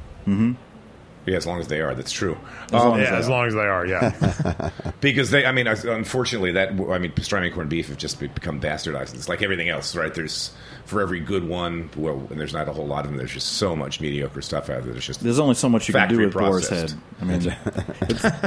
Yeah, as long as they are, that's true. As long Um, as Yeah, they as are. long as they are. Yeah. Because they, I mean, unfortunately, that I mean, pastrami and corned beef have just become bastardized. It's like everything else, right? There's for every good one, well, and there's not a whole lot of them. There's just so much mediocre stuff out there. It's just There's only so much you can do Factory with boar's processed. head.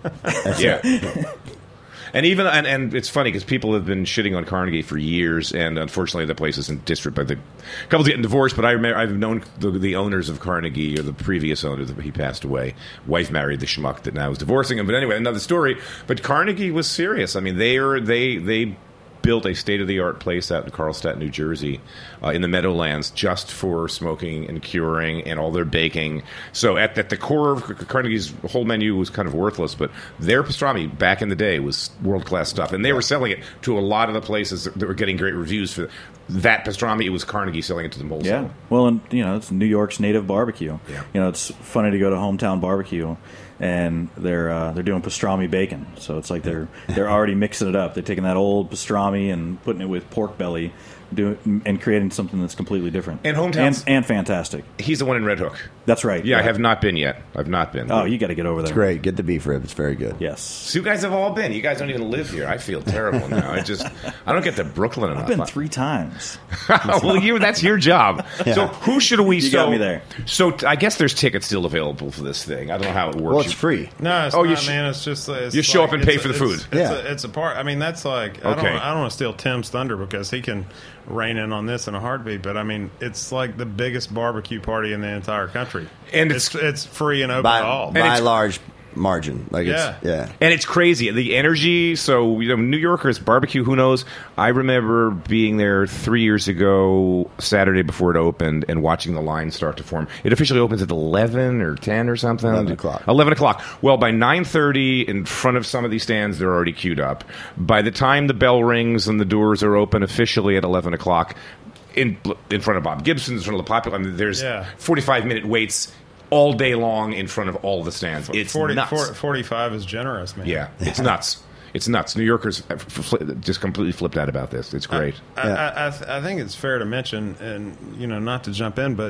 I mean, yeah. And even and, and it's funny because people have been shitting on Carnegie for years, and unfortunately, the place isn't district. But the couple's getting divorced. But I remember I've known the, the owners of Carnegie, or the previous owner that he passed away. Wife married the schmuck that now is divorcing him. But anyway, another story. But Carnegie was serious. I mean, they are they they. built a state-of-the-art place out in Carlstadt, New Jersey, uh, in the Meadowlands, just for smoking and curing and all their baking. So at, at the core of Carnegie's whole menu was kind of worthless, but their pastrami back in the day was world-class stuff, and they were selling it to a lot of the places that, that were getting great reviews for that pastrami. It was Carnegie selling it to them wholesale. yeah. Well, and you know, it's New York's native barbecue. Yeah. You know, it's funny to go to Hometown Barbecue, and they're uh, they're doing pastrami bacon. So it's like they're they're already mixing it up. They're taking that old pastrami and putting it with pork belly, doing and creating something that's completely different And Hometown's- and, and fantastic. He's the one in Red Hook. That's right. Yeah, I have not been yet. I've not been. Oh, you got to get over there. It's great. Get the beef rib. It's very good. Yes. So you guys have all been. You guys don't even live here. I feel terrible now. I just, I don't get to Brooklyn enough. I've been three times. well, you, that's your job. So who should we? You so, got me there. So t- I guess there's tickets still available for this thing. I don't know how it works. Well, it's You- free. No, it's Oh, not, you sh- man. It's just it's you show like- up and it's pay a- for the it's- food. It's, Yeah. a, it's a part. I mean, that's like I Okay. don't. I don't want to steal Tim's thunder because he can rein in on this in a heartbeat. But I mean, it's like the biggest barbecue party in the entire country, And it's it's- it's free and open By, to all. by it's- large margin. Like Yeah. it's yeah. And it's crazy. The energy. So, you know, New Yorkers barbecue, who knows? I remember being there three years ago, Saturday before it opened, and watching the line start to form. It officially opens at eleven or ten or something. eleven o'clock. eleven o'clock. Well, by nine thirty, in front of some of these stands, they're already queued up. By the time the bell rings and the doors are open officially at eleven o'clock, in in front of Bob Gibson, in front of the popular, I mean, there's Yeah. forty-five minute waits all day long in front of all the stands. It's forty, nuts. forty, forty-five is generous, man. Yeah, it's nuts. It's nuts. New Yorkers have fli- just completely flipped out about this. It's great. I, I, I, th- I think it's fair to mention, and you know, not to jump in, but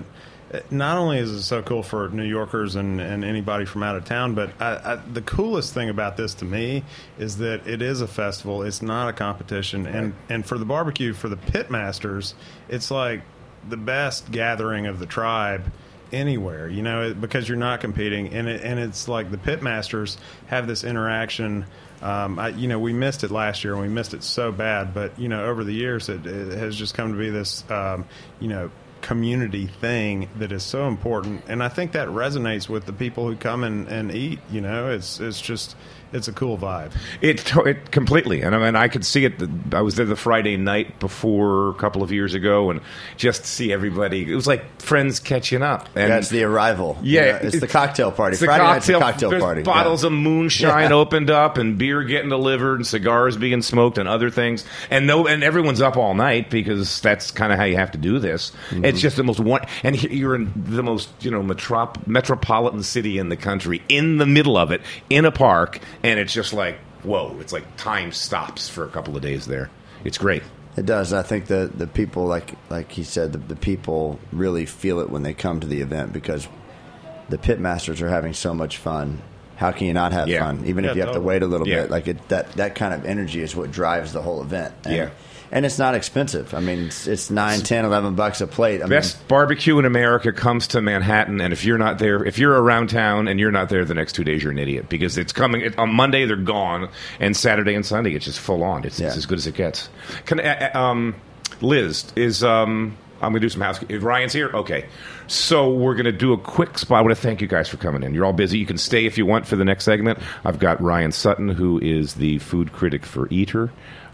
not only is it so cool for New Yorkers and, and anybody from out of town, but I, I, the coolest thing about this to me is that it is a festival. It's not a competition. Right. And, and for the barbecue, for the pitmasters, it's like the best gathering of the tribe anywhere, you know, because you're not competing. And, it, and it's like the pitmasters have this interaction. Um, I, you know, we missed it last year, and we missed it so bad. But, you know, over the years, it, it has just come to be this, um, you know, community thing that is so important, and I think that resonates with the people who come and, and eat. You know, it's it's just it's a cool vibe. It, it completely, and I mean, I could see it. I was there the Friday night before a couple of years ago, and just see everybody. It was like friends catching up. And yeah, it's the arrival. Yeah, you know, it's, it's the cocktail party. It's Friday cocktail, night's the cocktail there's party. Bottles yeah. of moonshine yeah. opened up, and beer getting delivered, and cigars being smoked, and other things. And no, and everyone's up all night because that's kind of how you have to do this. Mm-hmm. It's just the most one, and you're in the most you know metrop, metropolitan city in the country, in the middle of it, in a park, and it's just like. Whoa, it's like time stops for a couple of days there. It's great. It does. I think the, the people, like like he said, the, the people really feel it when they come to the event because the pitmasters are having so much fun. How can you not have yeah. fun, even yeah, if you have totally. to wait a little yeah. bit? Like it, that that kind of energy is what drives the whole event. And, yeah. And it's not expensive. I mean, it's, it's nine, ten, eleven bucks a plate. I Best mean, barbecue in America comes to Manhattan, and if you're not there, if you're around town and you're not there the next two days, you're an idiot because it's coming it, on Monday. They're gone, and Saturday and Sunday it's just full on. It's, yeah. it's as good as it gets. Can uh, um, Liz is um, I'm going to do some housekeeping. Ryan's here, okay. So we're going to do a quick spot. I want to thank you guys for coming in. You're all busy. You can stay if you want for the next segment. I've got Ryan Sutton, who is the food critic for Eater.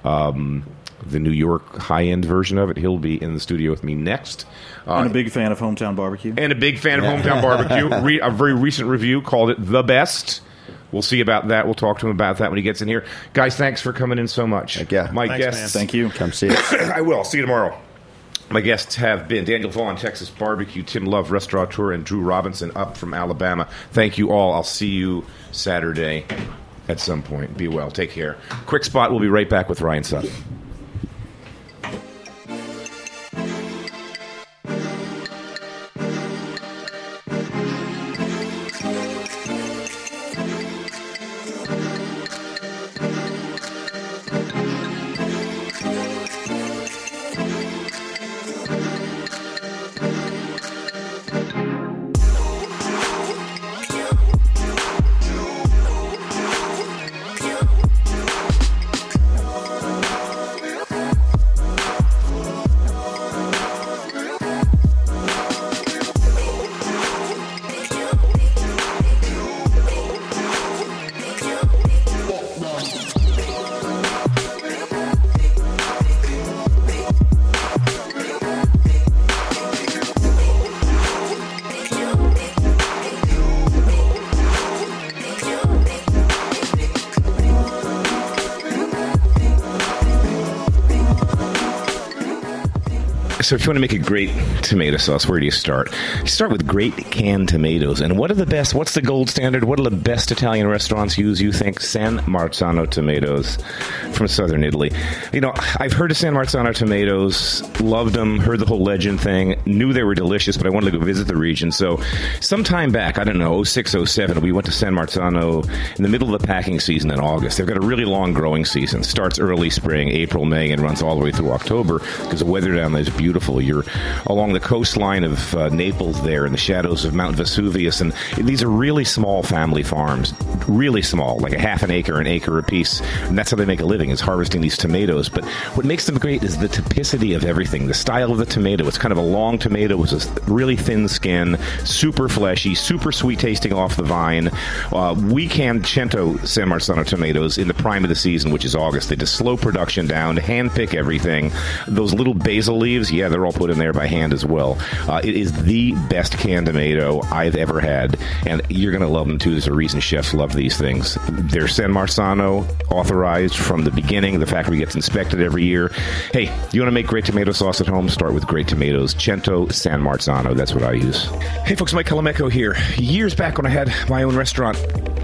Um, the New York high-end version of it. He'll be in the studio with me next. Uh, and a big fan of Hometown Barbecue. And a big fan of Hometown Barbecue. Re- a very recent review called it the best. We'll see about that. We'll talk to him about that when he gets in here. Guys, thanks for coming in so much. Heck yeah. My Thanks, guests, man. Thank you. come see it. I will. See you tomorrow. My guests have been Daniel Vaughn, Texas Barbecue, Tim Love, Restaurateur, and Drew Robinson up from Alabama. Thank you all. I'll see you Saturday at some point. Be well. Take care. Quick spot. We'll be right back with Ryan Sutton. So if you want to make a great tomato sauce, where do you start? You start with great canned tomatoes. And what are the best? What's the gold standard? What are the best Italian restaurants use, you think? San Marzano tomatoes from southern Italy. You know, I've heard of San Marzano tomatoes, loved them, heard the whole legend thing, knew they were delicious, but I wanted to go visit the region. So some time back, I don't know, oh six, oh seven, we went to San Marzano in the middle of the packing season in August. They've got a really long growing season. Starts early spring, April, May, and runs all the way through October because the weather down there is beautiful. You're along the coastline of uh, Naples there in the shadows of Mount Vesuvius, and these are really small family farms, really small, like a half an acre, an acre apiece, and that's how they make a living, is harvesting these tomatoes. But what makes them great is the typicity of everything, the style of the tomato. It's kind of a long tomato with a really thin skin, super fleshy, super sweet tasting off the vine. Uh, we can Cento San Marzano tomatoes in the prime of the season, which is August. They just slow production down, hand pick everything. Those little basil leaves, yeah, they're all put in there by hand as well. Uh, it is the best canned tomato I've ever had, and you're going to love them too. There's a reason chefs love these things. They're San Marzano authorized from the beginning. The factory gets inspected every year. Hey, you want to make great tomato sauce at home? Start with great tomatoes. Cento San Marzano. That's what I use. Hey folks, Mike Calamecco here. Years back when I had my own restaurant,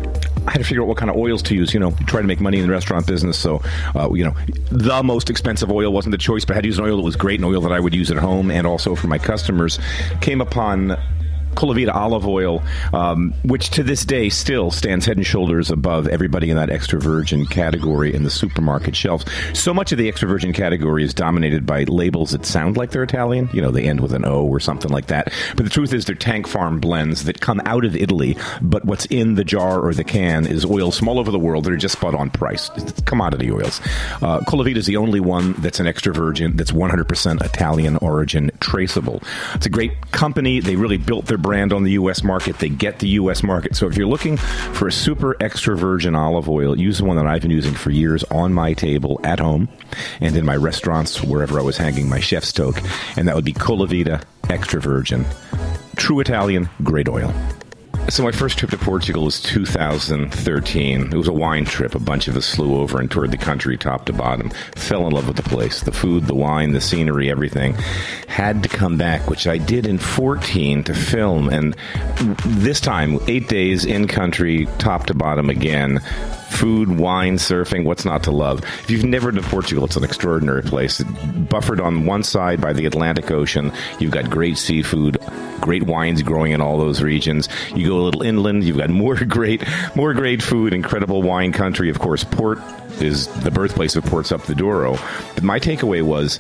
I had to figure out what kind of oils to use. You know, try to make money in the restaurant business. So, uh, you know, the most expensive oil wasn't the choice, but I had to use an oil that was great, an oil that I would use at home and also for my customers. Came upon Colavita olive oil, um, which to this day still stands head and shoulders above everybody in that extra virgin category in the supermarket shelves. So much of the extra virgin category is dominated by labels that sound like they're Italian. You know, they end with an O or something like that. But the truth is they're tank farm blends that come out of Italy, but what's in the jar or the can is oils from all over the world that are just spot on price. It's commodity oils. Uh, Colavita is the only one that's an extra virgin that's one hundred percent Italian origin traceable. It's a great company. They really built their brand on the U S market. They get the U S market. So if you're looking for a super extra virgin olive oil, use the one that I've been using for years on my table at home and in my restaurants wherever I was hanging my chef's toque. And that would be Colavita extra virgin. True Italian, great oil. So my first trip to Portugal was two thousand thirteen. It was a wine trip. A bunch of us flew over and toured the country top to bottom. Fell in love with the place. The food, the wine, the scenery, everything. Had to come back, which I did in fourteen to film. And this time, eight days in country, top to bottom again. Food, wine, surfing, what's not to love? If you've never been to Portugal, it's an extraordinary place. Buffered on one side by the Atlantic Ocean, you've got great seafood, great wines growing in all those regions. You go a little inland, you've got more great, more great food, incredible wine country. Of course, port is the birthplace of Ports up the Douro. But my takeaway was,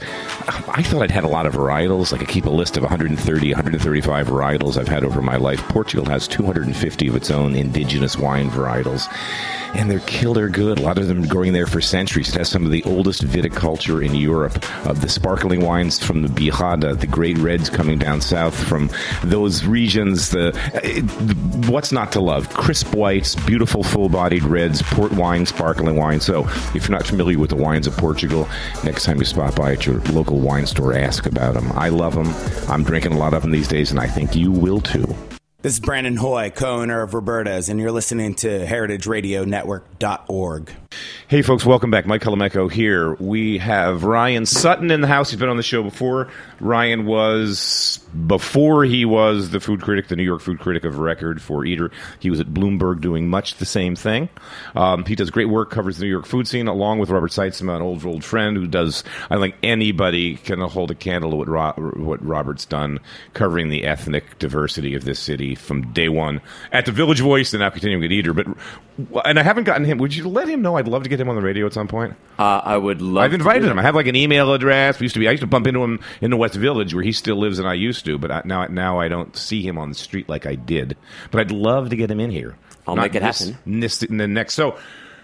I thought I'd had a lot of varietals. Like I keep a list of one hundred thirty, one hundred thirty-five varietals I've had over my life. Portugal has two hundred fifty of its own indigenous wine varietals. And they're killer good. A lot of them growing there for centuries. It has some of the oldest viticulture in Europe. Uh, the sparkling wines from the Bihada, the great reds coming down south from those regions. The, it, the what's not to love? Crisp whites, beautiful full-bodied reds, port wine, sparkling wine. So if you're not familiar with the wines of Portugal, next time you spot by at your local wine store, ask about them. I love them. I'm drinking a lot of them these days, and I think you will too. This is Brandon Hoy, co-owner of Roberta's, and you're listening to heritage radio network dot org. Hey, folks, welcome back. Mike Colameco here. We have Ryan Sutton in the house. He's been on the show before. Ryan was, before he was the food critic, the New York food critic of record for Eater, he was at Bloomberg doing much the same thing. Um, he does great work, covers the New York food scene, along with Robert Seitzema, an old, old friend who does, I think anybody can hold a candle to what, Ro- what Robert's done, covering the ethnic diversity of this city from day one at the Village Voice and now continuing at Eater. But, and I haven't gotten him. Would you let him know? I'd love to get him on the radio at some point. Uh, I would love I've invited to him. I have like an email address. We used to be. I used to bump into him in the West Village where he still lives, and I used to. But I, now, now I don't see him on the street like I did. But I'd love to get him in here. I'll Not make it this, happen. This, in the next. So,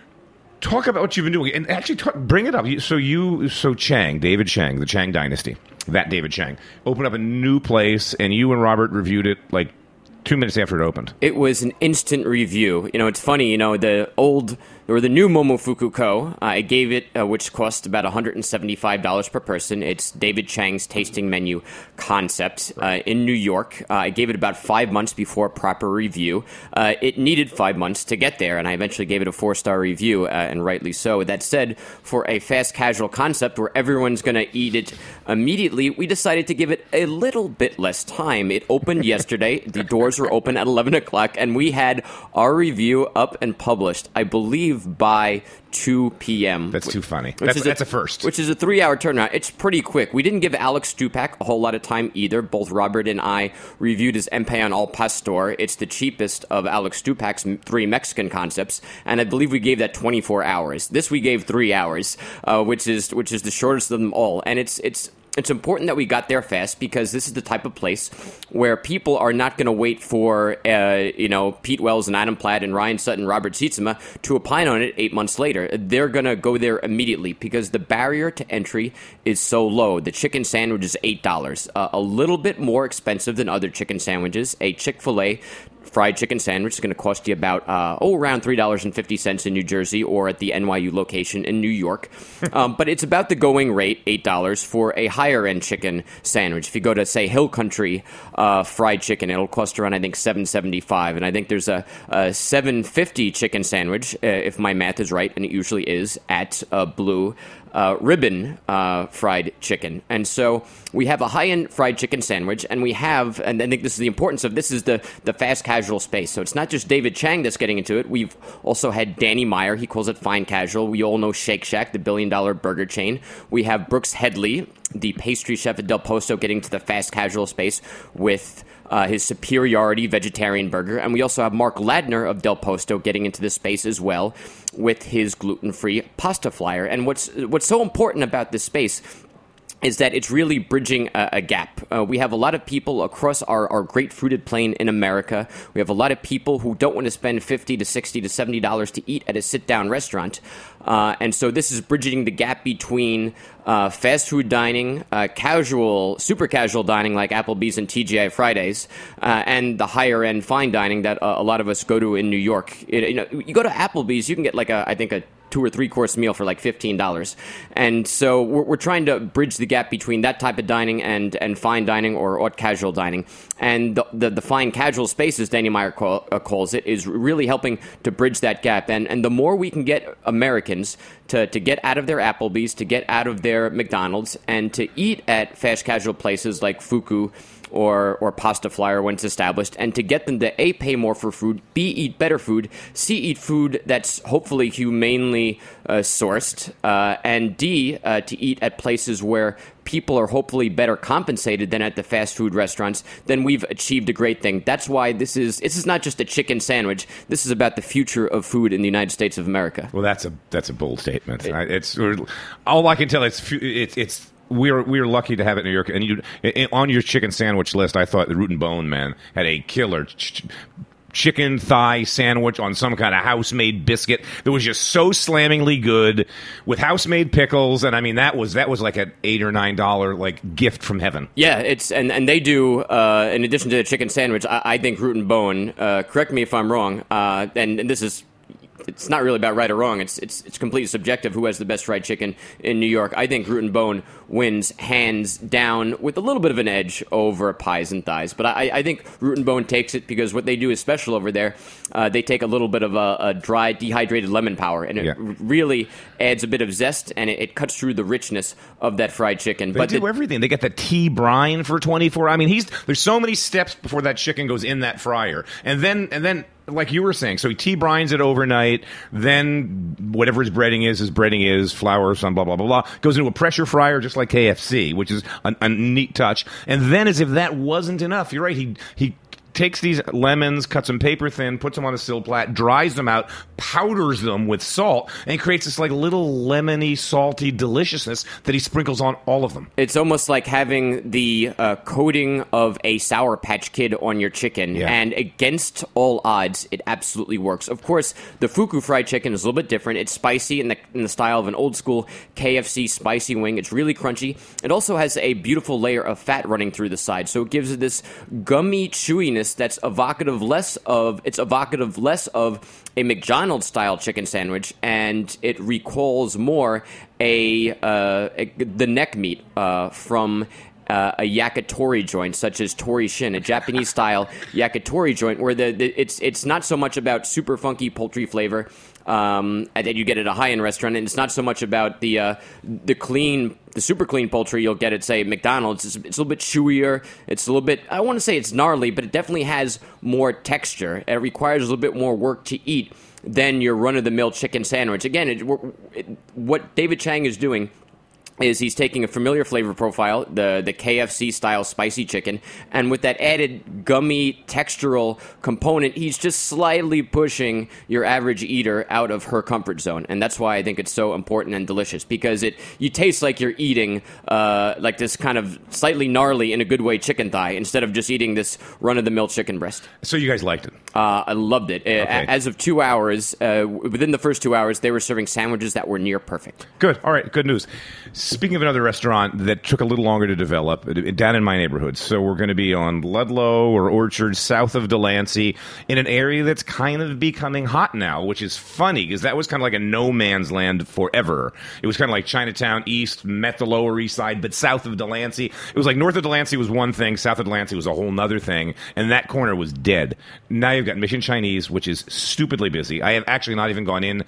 talk about what you've been doing, and actually talk, bring it up. So you, so Chang, David Chang, the Chang Dynasty, that David Chang, opened up a new place, and you and Robert reviewed it like two minutes after it opened. It was an instant review. You know, it's funny, you know, the old, or the new Momofuku Co., uh, I gave it, uh, which cost about one hundred seventy-five dollars per person. It's David Chang's tasting menu concept uh, in New York. Uh, I gave it about five months before proper review. Uh, it needed five months to get there, and I eventually gave it a four-star review, uh, and rightly so. That said, for a fast casual concept where everyone's going to eat it immediately, we decided to give it a little bit less time. It opened yesterday. The doors were open at eleven o'clock, and we had our review up and published, I believe, by two p.m. That's too funny. Which That's, is that's a, a first. Which is a three-hour turnaround. It's pretty quick. We didn't give Alex Stupak a whole lot of time either. Both Robert and I reviewed his Empeño al Pastor. It's the cheapest of Alex Stupak's three Mexican concepts, and I believe we gave that twenty-four hours. This we gave three hours, uh, which is which is the shortest of them all. And it's it's It's important that we got there fast because this is the type of place where people are not going to wait for, uh, you know, Pete Wells and Adam Platt and Ryan Sutton, Robert Seitzema to opine on it eight months later. They're going to go there immediately because the barrier to entry is so low. The chicken sandwich is eight dollars, uh, a little bit more expensive than other chicken sandwiches. A Chick-fil-A fried chicken sandwich is going to cost you about, uh, oh, around three dollars and fifty cents in New Jersey or at the N Y U location in New York. um, but it's about the going rate, eight dollars, for a higher-end chicken sandwich. If you go to, say, Hill Country uh, fried chicken, it'll cost around, I think, seven seventy-five. And I think there's a, a seven fifty chicken sandwich, uh, if my math is right, and it usually is, at uh, Blue uh, ribbon uh, fried chicken. And so we have a high-end fried chicken sandwich, and we have, and I think this is the importance of this, is the, the fast casual space. So it's not just David Chang that's getting into it. We've also had Danny Meyer. He calls it fine casual. We all know Shake Shack, the billion-dollar burger chain. We have Brooks Headley, the pastry chef at Del Posto, getting to the fast casual space with uh, his superiority vegetarian burger. And we also have Mark Ladner of Del Posto getting into this space as well with his gluten-free pasta flyer. And what's what's so important about this space is that it's really bridging a, a gap. Uh, we have a lot of people across our, our great fruited plain in America. We have a lot of people who don't want to spend fifty to sixty to seventy dollars to eat at a sit-down restaurant. Uh, and so this is bridging the gap between uh, fast food dining, uh, casual, super casual dining like Applebee's and T G I Fridays, uh, and the higher-end fine dining that uh, a lot of us go to in New York. It, you know, you go to Applebee's, you can get like a, I think a two or three course meal for like fifteen dollars. And so we're, we're trying to bridge the gap between that type of dining and, and fine dining or haute casual dining. And the, the, the fine casual space, as Danny Meyer call, uh, calls it, is really helping to bridge that gap. And, and the more we can get Americans to, to get out of their Applebee's, to get out of their McDonald's, and to eat at fast casual places like Fuku or or Pasta Flyer when it's established, and to get them to A, pay more for food, B, eat better food, C, eat food that's hopefully humanely uh, sourced, uh, and D, uh, to eat at places where people are hopefully better compensated than at the fast food restaurants, then we've achieved a great thing. That's why this is this is not just a chicken sandwich. This is about the future of food in the United States of America. Well, that's a that's a bold statement. It, it's all I can tell. It's it's it's. We're we're lucky to have it in New York. And you, on your chicken sandwich list, I thought the Root and Bone man had a killer ch- chicken thigh sandwich on some kind of house-made biscuit that was just so slammingly good with house-made pickles. And I mean, that was that was like an eight or nine dollar like gift from heaven. Yeah, it's and, and they do. Uh, in addition to the chicken sandwich, I, I think Root and Bone. Uh, correct me if I'm wrong. Uh, and, and this is. It's not really about right or wrong. It's it's it's completely subjective who has the best fried chicken in New York. I think Root and Bone wins hands down with a little bit of an edge over Pies and Thighs. But I, I think Root and Bone takes it because what they do is special over there. Uh, they take a little bit of a, a dry, dehydrated lemon power, and it yeah. really adds a bit of zest, and it, it cuts through the richness of that fried chicken. They but do the, everything. They get the tea brine for twenty-four. I mean, he's there's so many steps before that chicken goes in that fryer, and then and then. Like you were saying, so he tea brines it overnight, then whatever his breading is, his breading is, flour, some blah, blah, blah, blah, goes into a pressure fryer just like K F C, which is a, a neat touch. And then as if that wasn't enough, you're right, he he takes these lemons, cuts them paper thin, puts them on a sill plat, dries them out, powders them with salt, and creates this like little lemony, salty deliciousness that he sprinkles on all of them. It's almost like having the uh, coating of a Sour Patch Kid on your chicken, yeah. and against all odds, it absolutely works. Of course, the Fuku fried chicken is a little bit different. It's spicy in the, in the style of an old school K F C spicy wing. It's really crunchy. It also has a beautiful layer of fat running through the side, so it gives it this gummy chewiness that's evocative less of it's evocative less of a McDonald's style chicken sandwich, and it recalls more a, uh, a the neck meat uh, from uh, a yakitori joint, such as Tori Shin, a Japanese style yakitori joint, where the, the it's it's not so much about super funky poultry flavor um, that you get at a high-end restaurant, and it's not so much about the uh, the clean, the super clean poultry you'll get at, say, McDonald's. It's, it's a little bit chewier. It's a little bit, I want to say it's gnarly, but it definitely has more texture. It requires a little bit more work to eat than your run-of-the-mill chicken sandwich. Again, it, it, what David Chang is doing is he's taking a familiar flavor profile, the the K F C-style spicy chicken, and with that added gummy textural component, he's just slightly pushing your average eater out of her comfort zone. And that's why I think it's so important and delicious, because it you taste like you're eating uh, like this kind of slightly gnarly, in a good way, chicken thigh, instead of just eating this run-of-the-mill chicken breast. So you guys liked it? Uh, I loved it. Okay. As of two hours, uh, within the first two hours, they were serving sandwiches that were near perfect. Good. All right. Good news. Speaking of another restaurant that took a little longer to develop, down in my neighborhood. So we're going to be on Ludlow or Orchard, south of Delancey, in an area that's kind of becoming hot now, which is funny because that was kind of like a no man's land forever. It was kind of like Chinatown East, met the Lower East Side, but south of Delancey. It was like north of Delancey was one thing, south of Delancey was a whole nother thing, and that corner was dead. Now you've got Mission Chinese, which is stupidly busy. I have actually not even gone in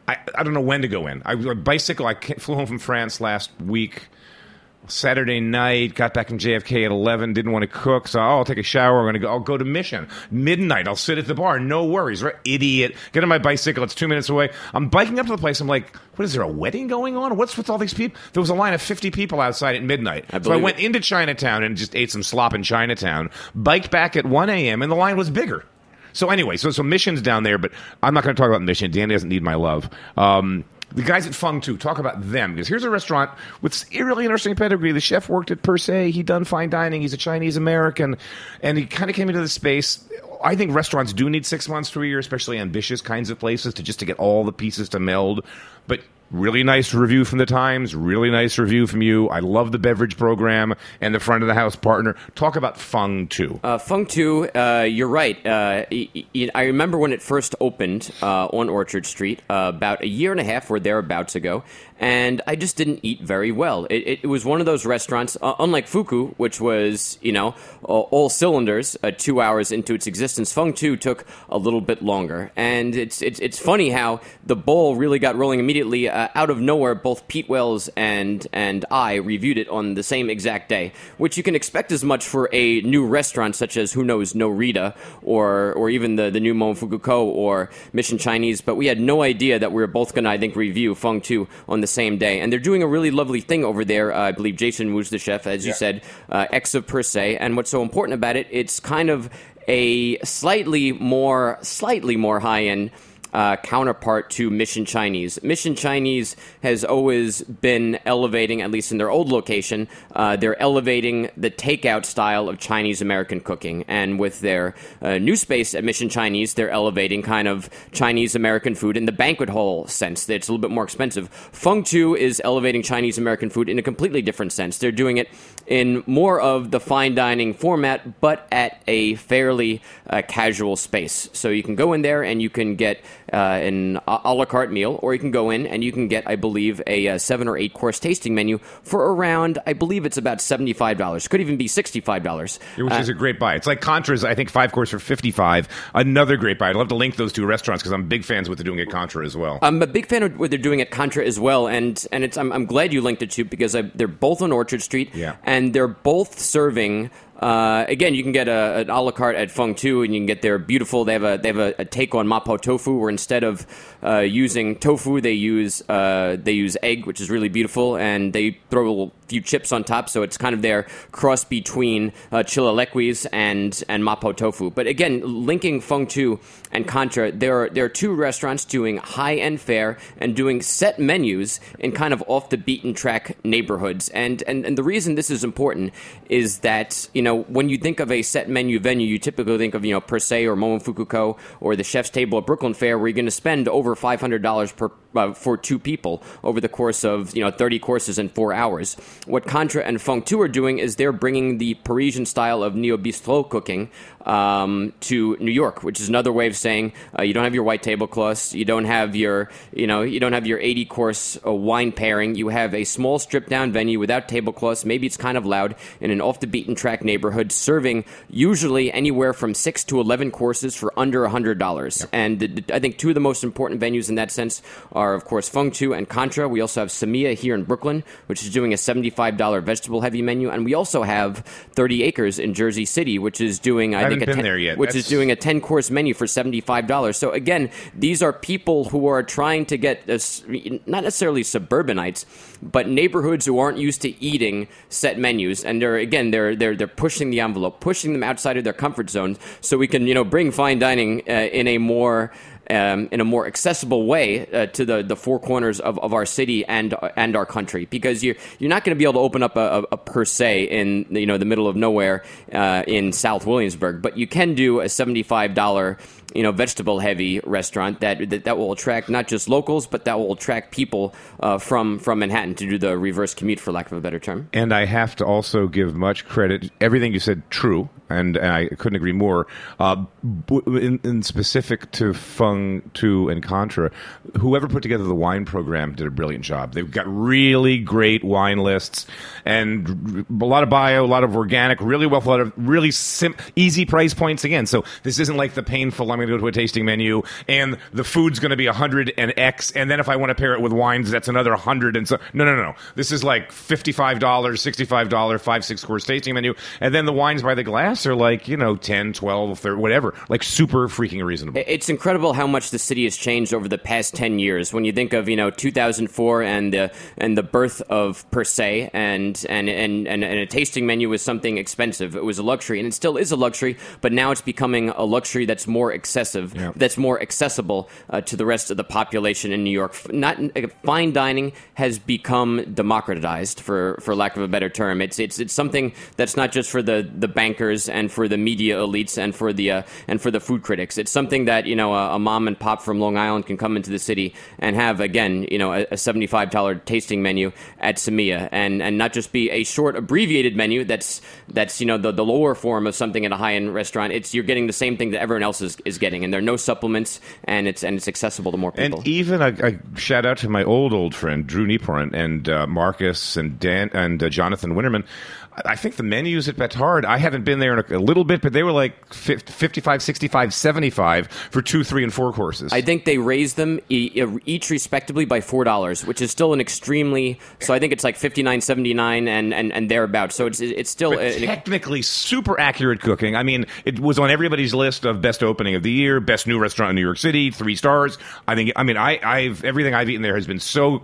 I, I don't know when to go in. I bicycle. I flew home from France last week. Saturday night, got back from J F K at eleven, didn't want to cook, so oh, I'll take a shower, I'm going to go, I'll go to Mission. Midnight, I'll sit at the bar, no worries, right? Idiot. Get on my bicycle, it's two minutes away. I'm biking up to the place, I'm like, what is there, a wedding going on? What's with all these people? There was a line of fifty people outside at midnight. I so I went it. into Chinatown and just ate some slop in Chinatown, biked back at one a.m., and the line was bigger. So anyway, so, so Mission's down there, but I'm not going to talk about Mission. Danny doesn't need my love. Um... The guys at Feng Tu, talk about them. Because here's a restaurant with a really interesting pedigree. The chef worked at Per Se. He done fine dining. He's a Chinese-American. And he kind of came into the space. I think restaurants do need six months to a year, especially ambitious kinds of places, to just to get all the pieces to meld. But really nice review from the Times. Really nice review from you. I love the beverage program and the front of the house partner. Talk about Feng Tu. Uh, Feng Tu, uh, you're right. Uh, y- y- I remember when it first opened uh, on Orchard Street uh, about a year and a half or thereabouts ago, and I just didn't eat very well. It, it was one of those restaurants, uh, unlike Fuku, which was, you know, all, all cylinders uh, two hours into its existence. Feng Tu took a little bit longer, and it's it's it's funny how the bowl really got rolling immediately. Uh, out of nowhere, both Pete Wells and and I reviewed it on the same exact day, which you can expect as much for a new restaurant such as, who knows, Norita, or or even the, the new Momofuku Ko or Mission Chinese, but we had no idea that we were both going to, I think, review Feng Tu on the same day. And they're doing a really lovely thing over there. Uh, I believe Jason Wu's the chef, as you yeah. said, uh, ex of Per Se. And what's so important about it, it's kind of a slightly more, slightly more high-end Uh, counterpart to Mission Chinese. Mission Chinese has always been elevating, at least in their old location, uh, they're elevating the takeout style of Chinese-American cooking. And with their uh, new space at Mission Chinese, they're elevating kind of Chinese-American food in the banquet hall sense. That it's a little bit more expensive. Feng Tu is elevating Chinese-American food in a completely different sense. They're doing it in more of the fine dining format, but at a fairly uh, casual space. So you can go in there and you can get Uh, an a la carte meal, or you can go in and you can get, I believe, a, a seven or eight course tasting menu for around, I believe it's about seventy-five dollars. Could even be sixty-five dollars. Which uh, is a great buy. It's like Contra's, I think, five course for fifty-five. Another great buy. I'd love to link those two restaurants because I'm big fans of what they're doing at Contra as well. I'm a big fan of what they're doing at Contra as well, and and it's I'm, I'm glad you linked it to, because I, they're both on Orchard Street, yeah. and they're both serving. Uh, again, you can get a, an a la carte at Feng Tu, and you can get their beautiful. They have a they have a, a take on mapo tofu, where instead of uh, using tofu, they use uh, they use egg, which is really beautiful, and they throw a few chips on top, so it's kind of their cross between uh, chilaquiles and and mapo tofu. But again, linking Feng Tu and Contra, there are there are two restaurants doing high end fare and doing set menus in kind of off the beaten track neighborhoods, and and and the reason this is important is that, you know. know, when you think of a set menu venue, you typically think of, you know, Per Se or Momofuku Ko or the Chef's Table at Brooklyn Fair, where you're going to spend over five hundred dollars per uh, for two people over the course of, you know, thirty courses in four hours. What Contra and Feng Tu are doing is they're bringing the Parisian style of Neo Bistro cooking um, to New York, which is another way of saying uh, you don't have your white tablecloths, you don't have your, you know, you don't have your eighty course uh, wine pairing. You have a small stripped down venue without tablecloths. Maybe it's kind of loud in an off the beaten track neighborhood, serving usually anywhere from six to eleven courses for under a hundred dollars. Yep. And the, the, I think two of the most important venues in that sense are, of course, Feng Tu and Contra. We also have Samia here in Brooklyn, which is doing a seventy-five dollars vegetable heavy menu, and we also have thirty acres in Jersey City, which is doing I, I think a been ten, there yet. which That's... is doing a ten course menu for seventy-five dollars. So again, these are people who are trying to get a, not necessarily suburbanites, but neighborhoods who aren't used to eating set menus, and they're again they're they're they're pushing the envelope, pushing them outside of their comfort zones, so we can, you know, bring fine dining uh, in a more Um, in a more accessible way uh, to the, the four corners of, of our city and and our country, because you're you're not going to be able to open up a, a, a Per Se in, you know, the middle of nowhere uh, in South Williamsburg, but you can do a seventy-five dollars, you know, vegetable heavy restaurant that, that that will attract not just locals, but that will attract people uh, from from Manhattan to do the reverse commute, for lack of a better term. And I have to also give much credit. Everything you said, true, and, and I couldn't agree more. Uh, in, in specific to Feng Tu and Contra, whoever put together the wine program did a brilliant job. They've got really great wine lists and a lot of bio, a lot of organic, really well thought of, really sim- easy price points again. So this isn't like the painful, I'm going going to go to a tasting menu, and the food's going to be one hundred and X, and then if I want to pair it with wines, that's another one hundred and so. No, no, no, no. This is like fifty-five dollars, sixty-five dollars, five, six course tasting menu, and then the wines by the glass are like, you know, ten, twelve, thirty, whatever. Like super freaking reasonable. It's incredible how much the city has changed over the past ten years. When you think of, you know, two thousand four and the and the birth of Per Se, and and, and, and and a tasting menu was something expensive. It was a luxury, and it still is a luxury, but now it's becoming a luxury that's more excessive, yeah. that's more accessible uh, to the rest of the population in New York. Not uh, fine dining has become democratized, for, for lack of a better term. It's it's it's something that's not just for the, the bankers and for the media elites and for the uh, and for the food critics. It's something that, you know, a, a mom and pop from Long Island can come into the city and have, again, you know, a, a seventy-five dollars tasting menu at Samia, and, and not just be a short abbreviated menu that's that's you know the, the lower form of something at a high end restaurant. It's you're getting the same thing that everyone else is, is getting, and there are no supplements, and it's and it's accessible to more people. And even a, a shout out to my old old friend Drew Nieporent and uh, Marcus and Dan and uh, Jonathan Winterman. I think the menus at Betard, I haven't been there in a, a little bit, but they were like fifty-five, sixty-five, seventy-five for two, three, and four courses. I think they raised them e- each respectively by four dollars, which is still an extremely. So I think it's like fifty-nine, seventy-nine, and, and, and thereabouts. So it's it's still but a, technically super accurate cooking. I mean, it was on everybody's list of best opening of the year, best new restaurant in New York City, three stars. I think. I mean, I, I've everything I've eaten there has been so.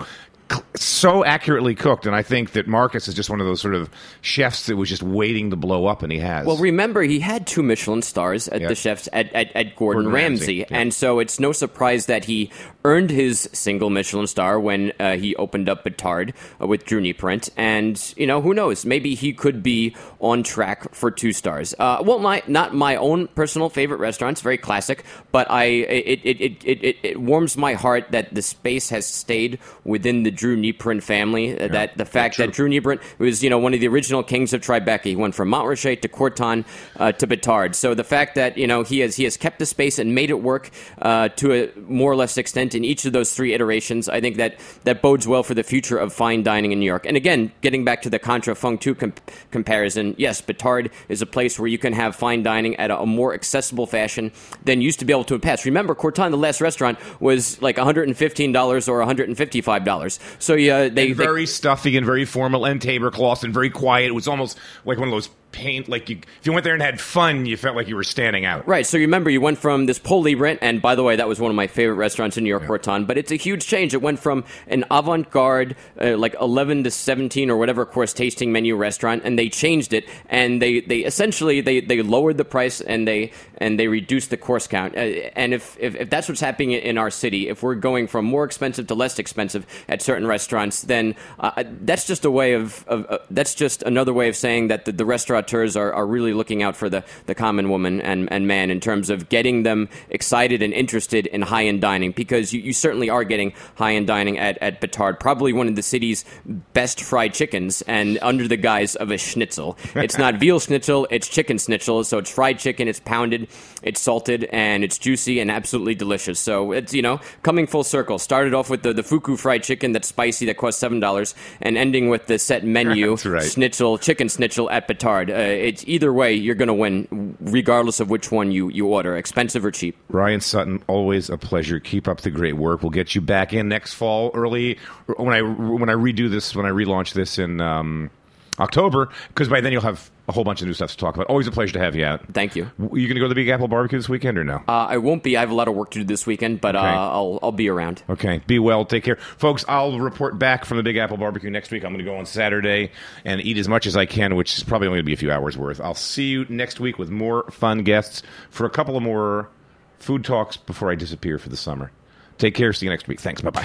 so accurately cooked, and I think that Marcus is just one of those sort of chefs that was just waiting to blow up, and he has. Well, remember, he had two Michelin stars at yep. the chefs at, at, at Gordon, Gordon Ramsay, Ramsay. Yep. and so it's no surprise that he earned his single Michelin star when uh, he opened up Betard uh, with Drew Nieporent, and, you know, who knows, maybe he could be on track for two stars. Uh, well, my, not my own personal favorite restaurant, it's very classic, but I it, it, it, it, it warms my heart that the space has stayed within the Drew Nieporent family. Yeah, that the fact that Drew Nieporent was, you know, one of the original kings of Tribeca. He went from Montrachet to Corton uh, to Betard. So the fact that, you know, he has he has kept the space and made it work uh, to a more or less extent in each of those three iterations, I think that that bodes well for the future of fine dining in New York. And again, getting back to the Contra Fung two comp- comparison, yes, Betard is a place where you can have fine dining at a, a more accessible fashion than you used to be able to in the past. Remember, Corton, the last restaurant, was like one hundred fifteen dollars or one hundred fifty-five dollars. So yeah, they and very they, stuffy and very formal and tablecloths and very quiet. It was almost like one of those paint, like you, if you went there and had fun, you felt like you were standing out. Right. So you remember, you went from this Paul Liebrandt, and by the way, that was one of my favorite restaurants in New York, yeah. Corton, but it's a huge change. It went from an avant-garde, uh, like eleven to seventeen or whatever course tasting menu restaurant, and they changed it, and they, they essentially, they, they lowered the price, and they and they reduced the course count. Uh, and if, if, if that's what's happening in our city, if we're going from more expensive to less expensive at certain restaurants, then uh, that's just a way of, of uh, that's just another way of saying that the, the restaurant Are, are really looking out for the, the common woman and, and man in terms of getting them excited and interested in high-end dining, because you, you certainly are getting high-end dining at, at Betard, probably one of the city's best fried chickens, and under the guise of a schnitzel. It's not veal schnitzel, it's chicken schnitzel, so it's fried chicken, it's pounded, it's salted, and it's juicy and absolutely delicious. So it's, you know, coming full circle. Started off with the, the fuku fried chicken that's spicy that costs seven dollars, and ending with the set menu, right. schnitzel, chicken schnitzel at Betard. Uh, it's either way, you're going to win, regardless of which one you, you order, expensive or cheap. Ryan Sutton, always a pleasure. Keep up the great work. We'll get you back in next fall, early when I when I redo this, when I relaunch this in um, October, because by then you'll have a whole bunch of new stuff to talk about. Always a pleasure to have you out. Thank you. Are you going to go to the Big Apple Barbecue this weekend or no? Uh, I won't be. I have a lot of work to do this weekend, but okay. uh, I'll I'll be around. Okay. Be well. Take care. Folks, I'll report back from the Big Apple Barbecue next week. I'm going to go on Saturday and eat as much as I can, which is probably only going to be a few hours worth. I'll see you next week with more fun guests for a couple of more food talks before I disappear for the summer. Take care. See you next week. Thanks. Bye-bye.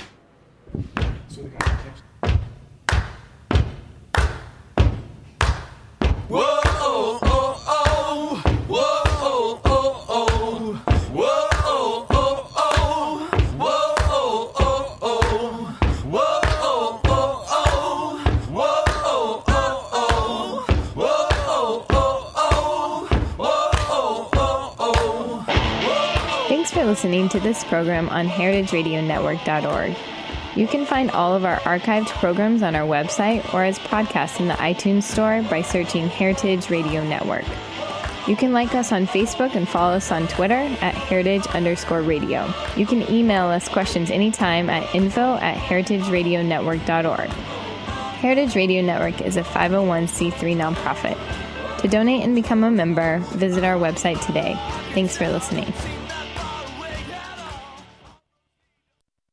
Listening to this program on heritage radio network dot org. You can find all of our archived programs on our website or as podcasts in the iTunes Store by searching Heritage Radio Network. You can like us on Facebook and follow us on Twitter at heritage underscore radio. You can email us questions anytime at info at heritage radio network dot org. Heritage Radio Network is a five oh one c three nonprofit. To donate and become a member, visit our website today. Thanks for listening.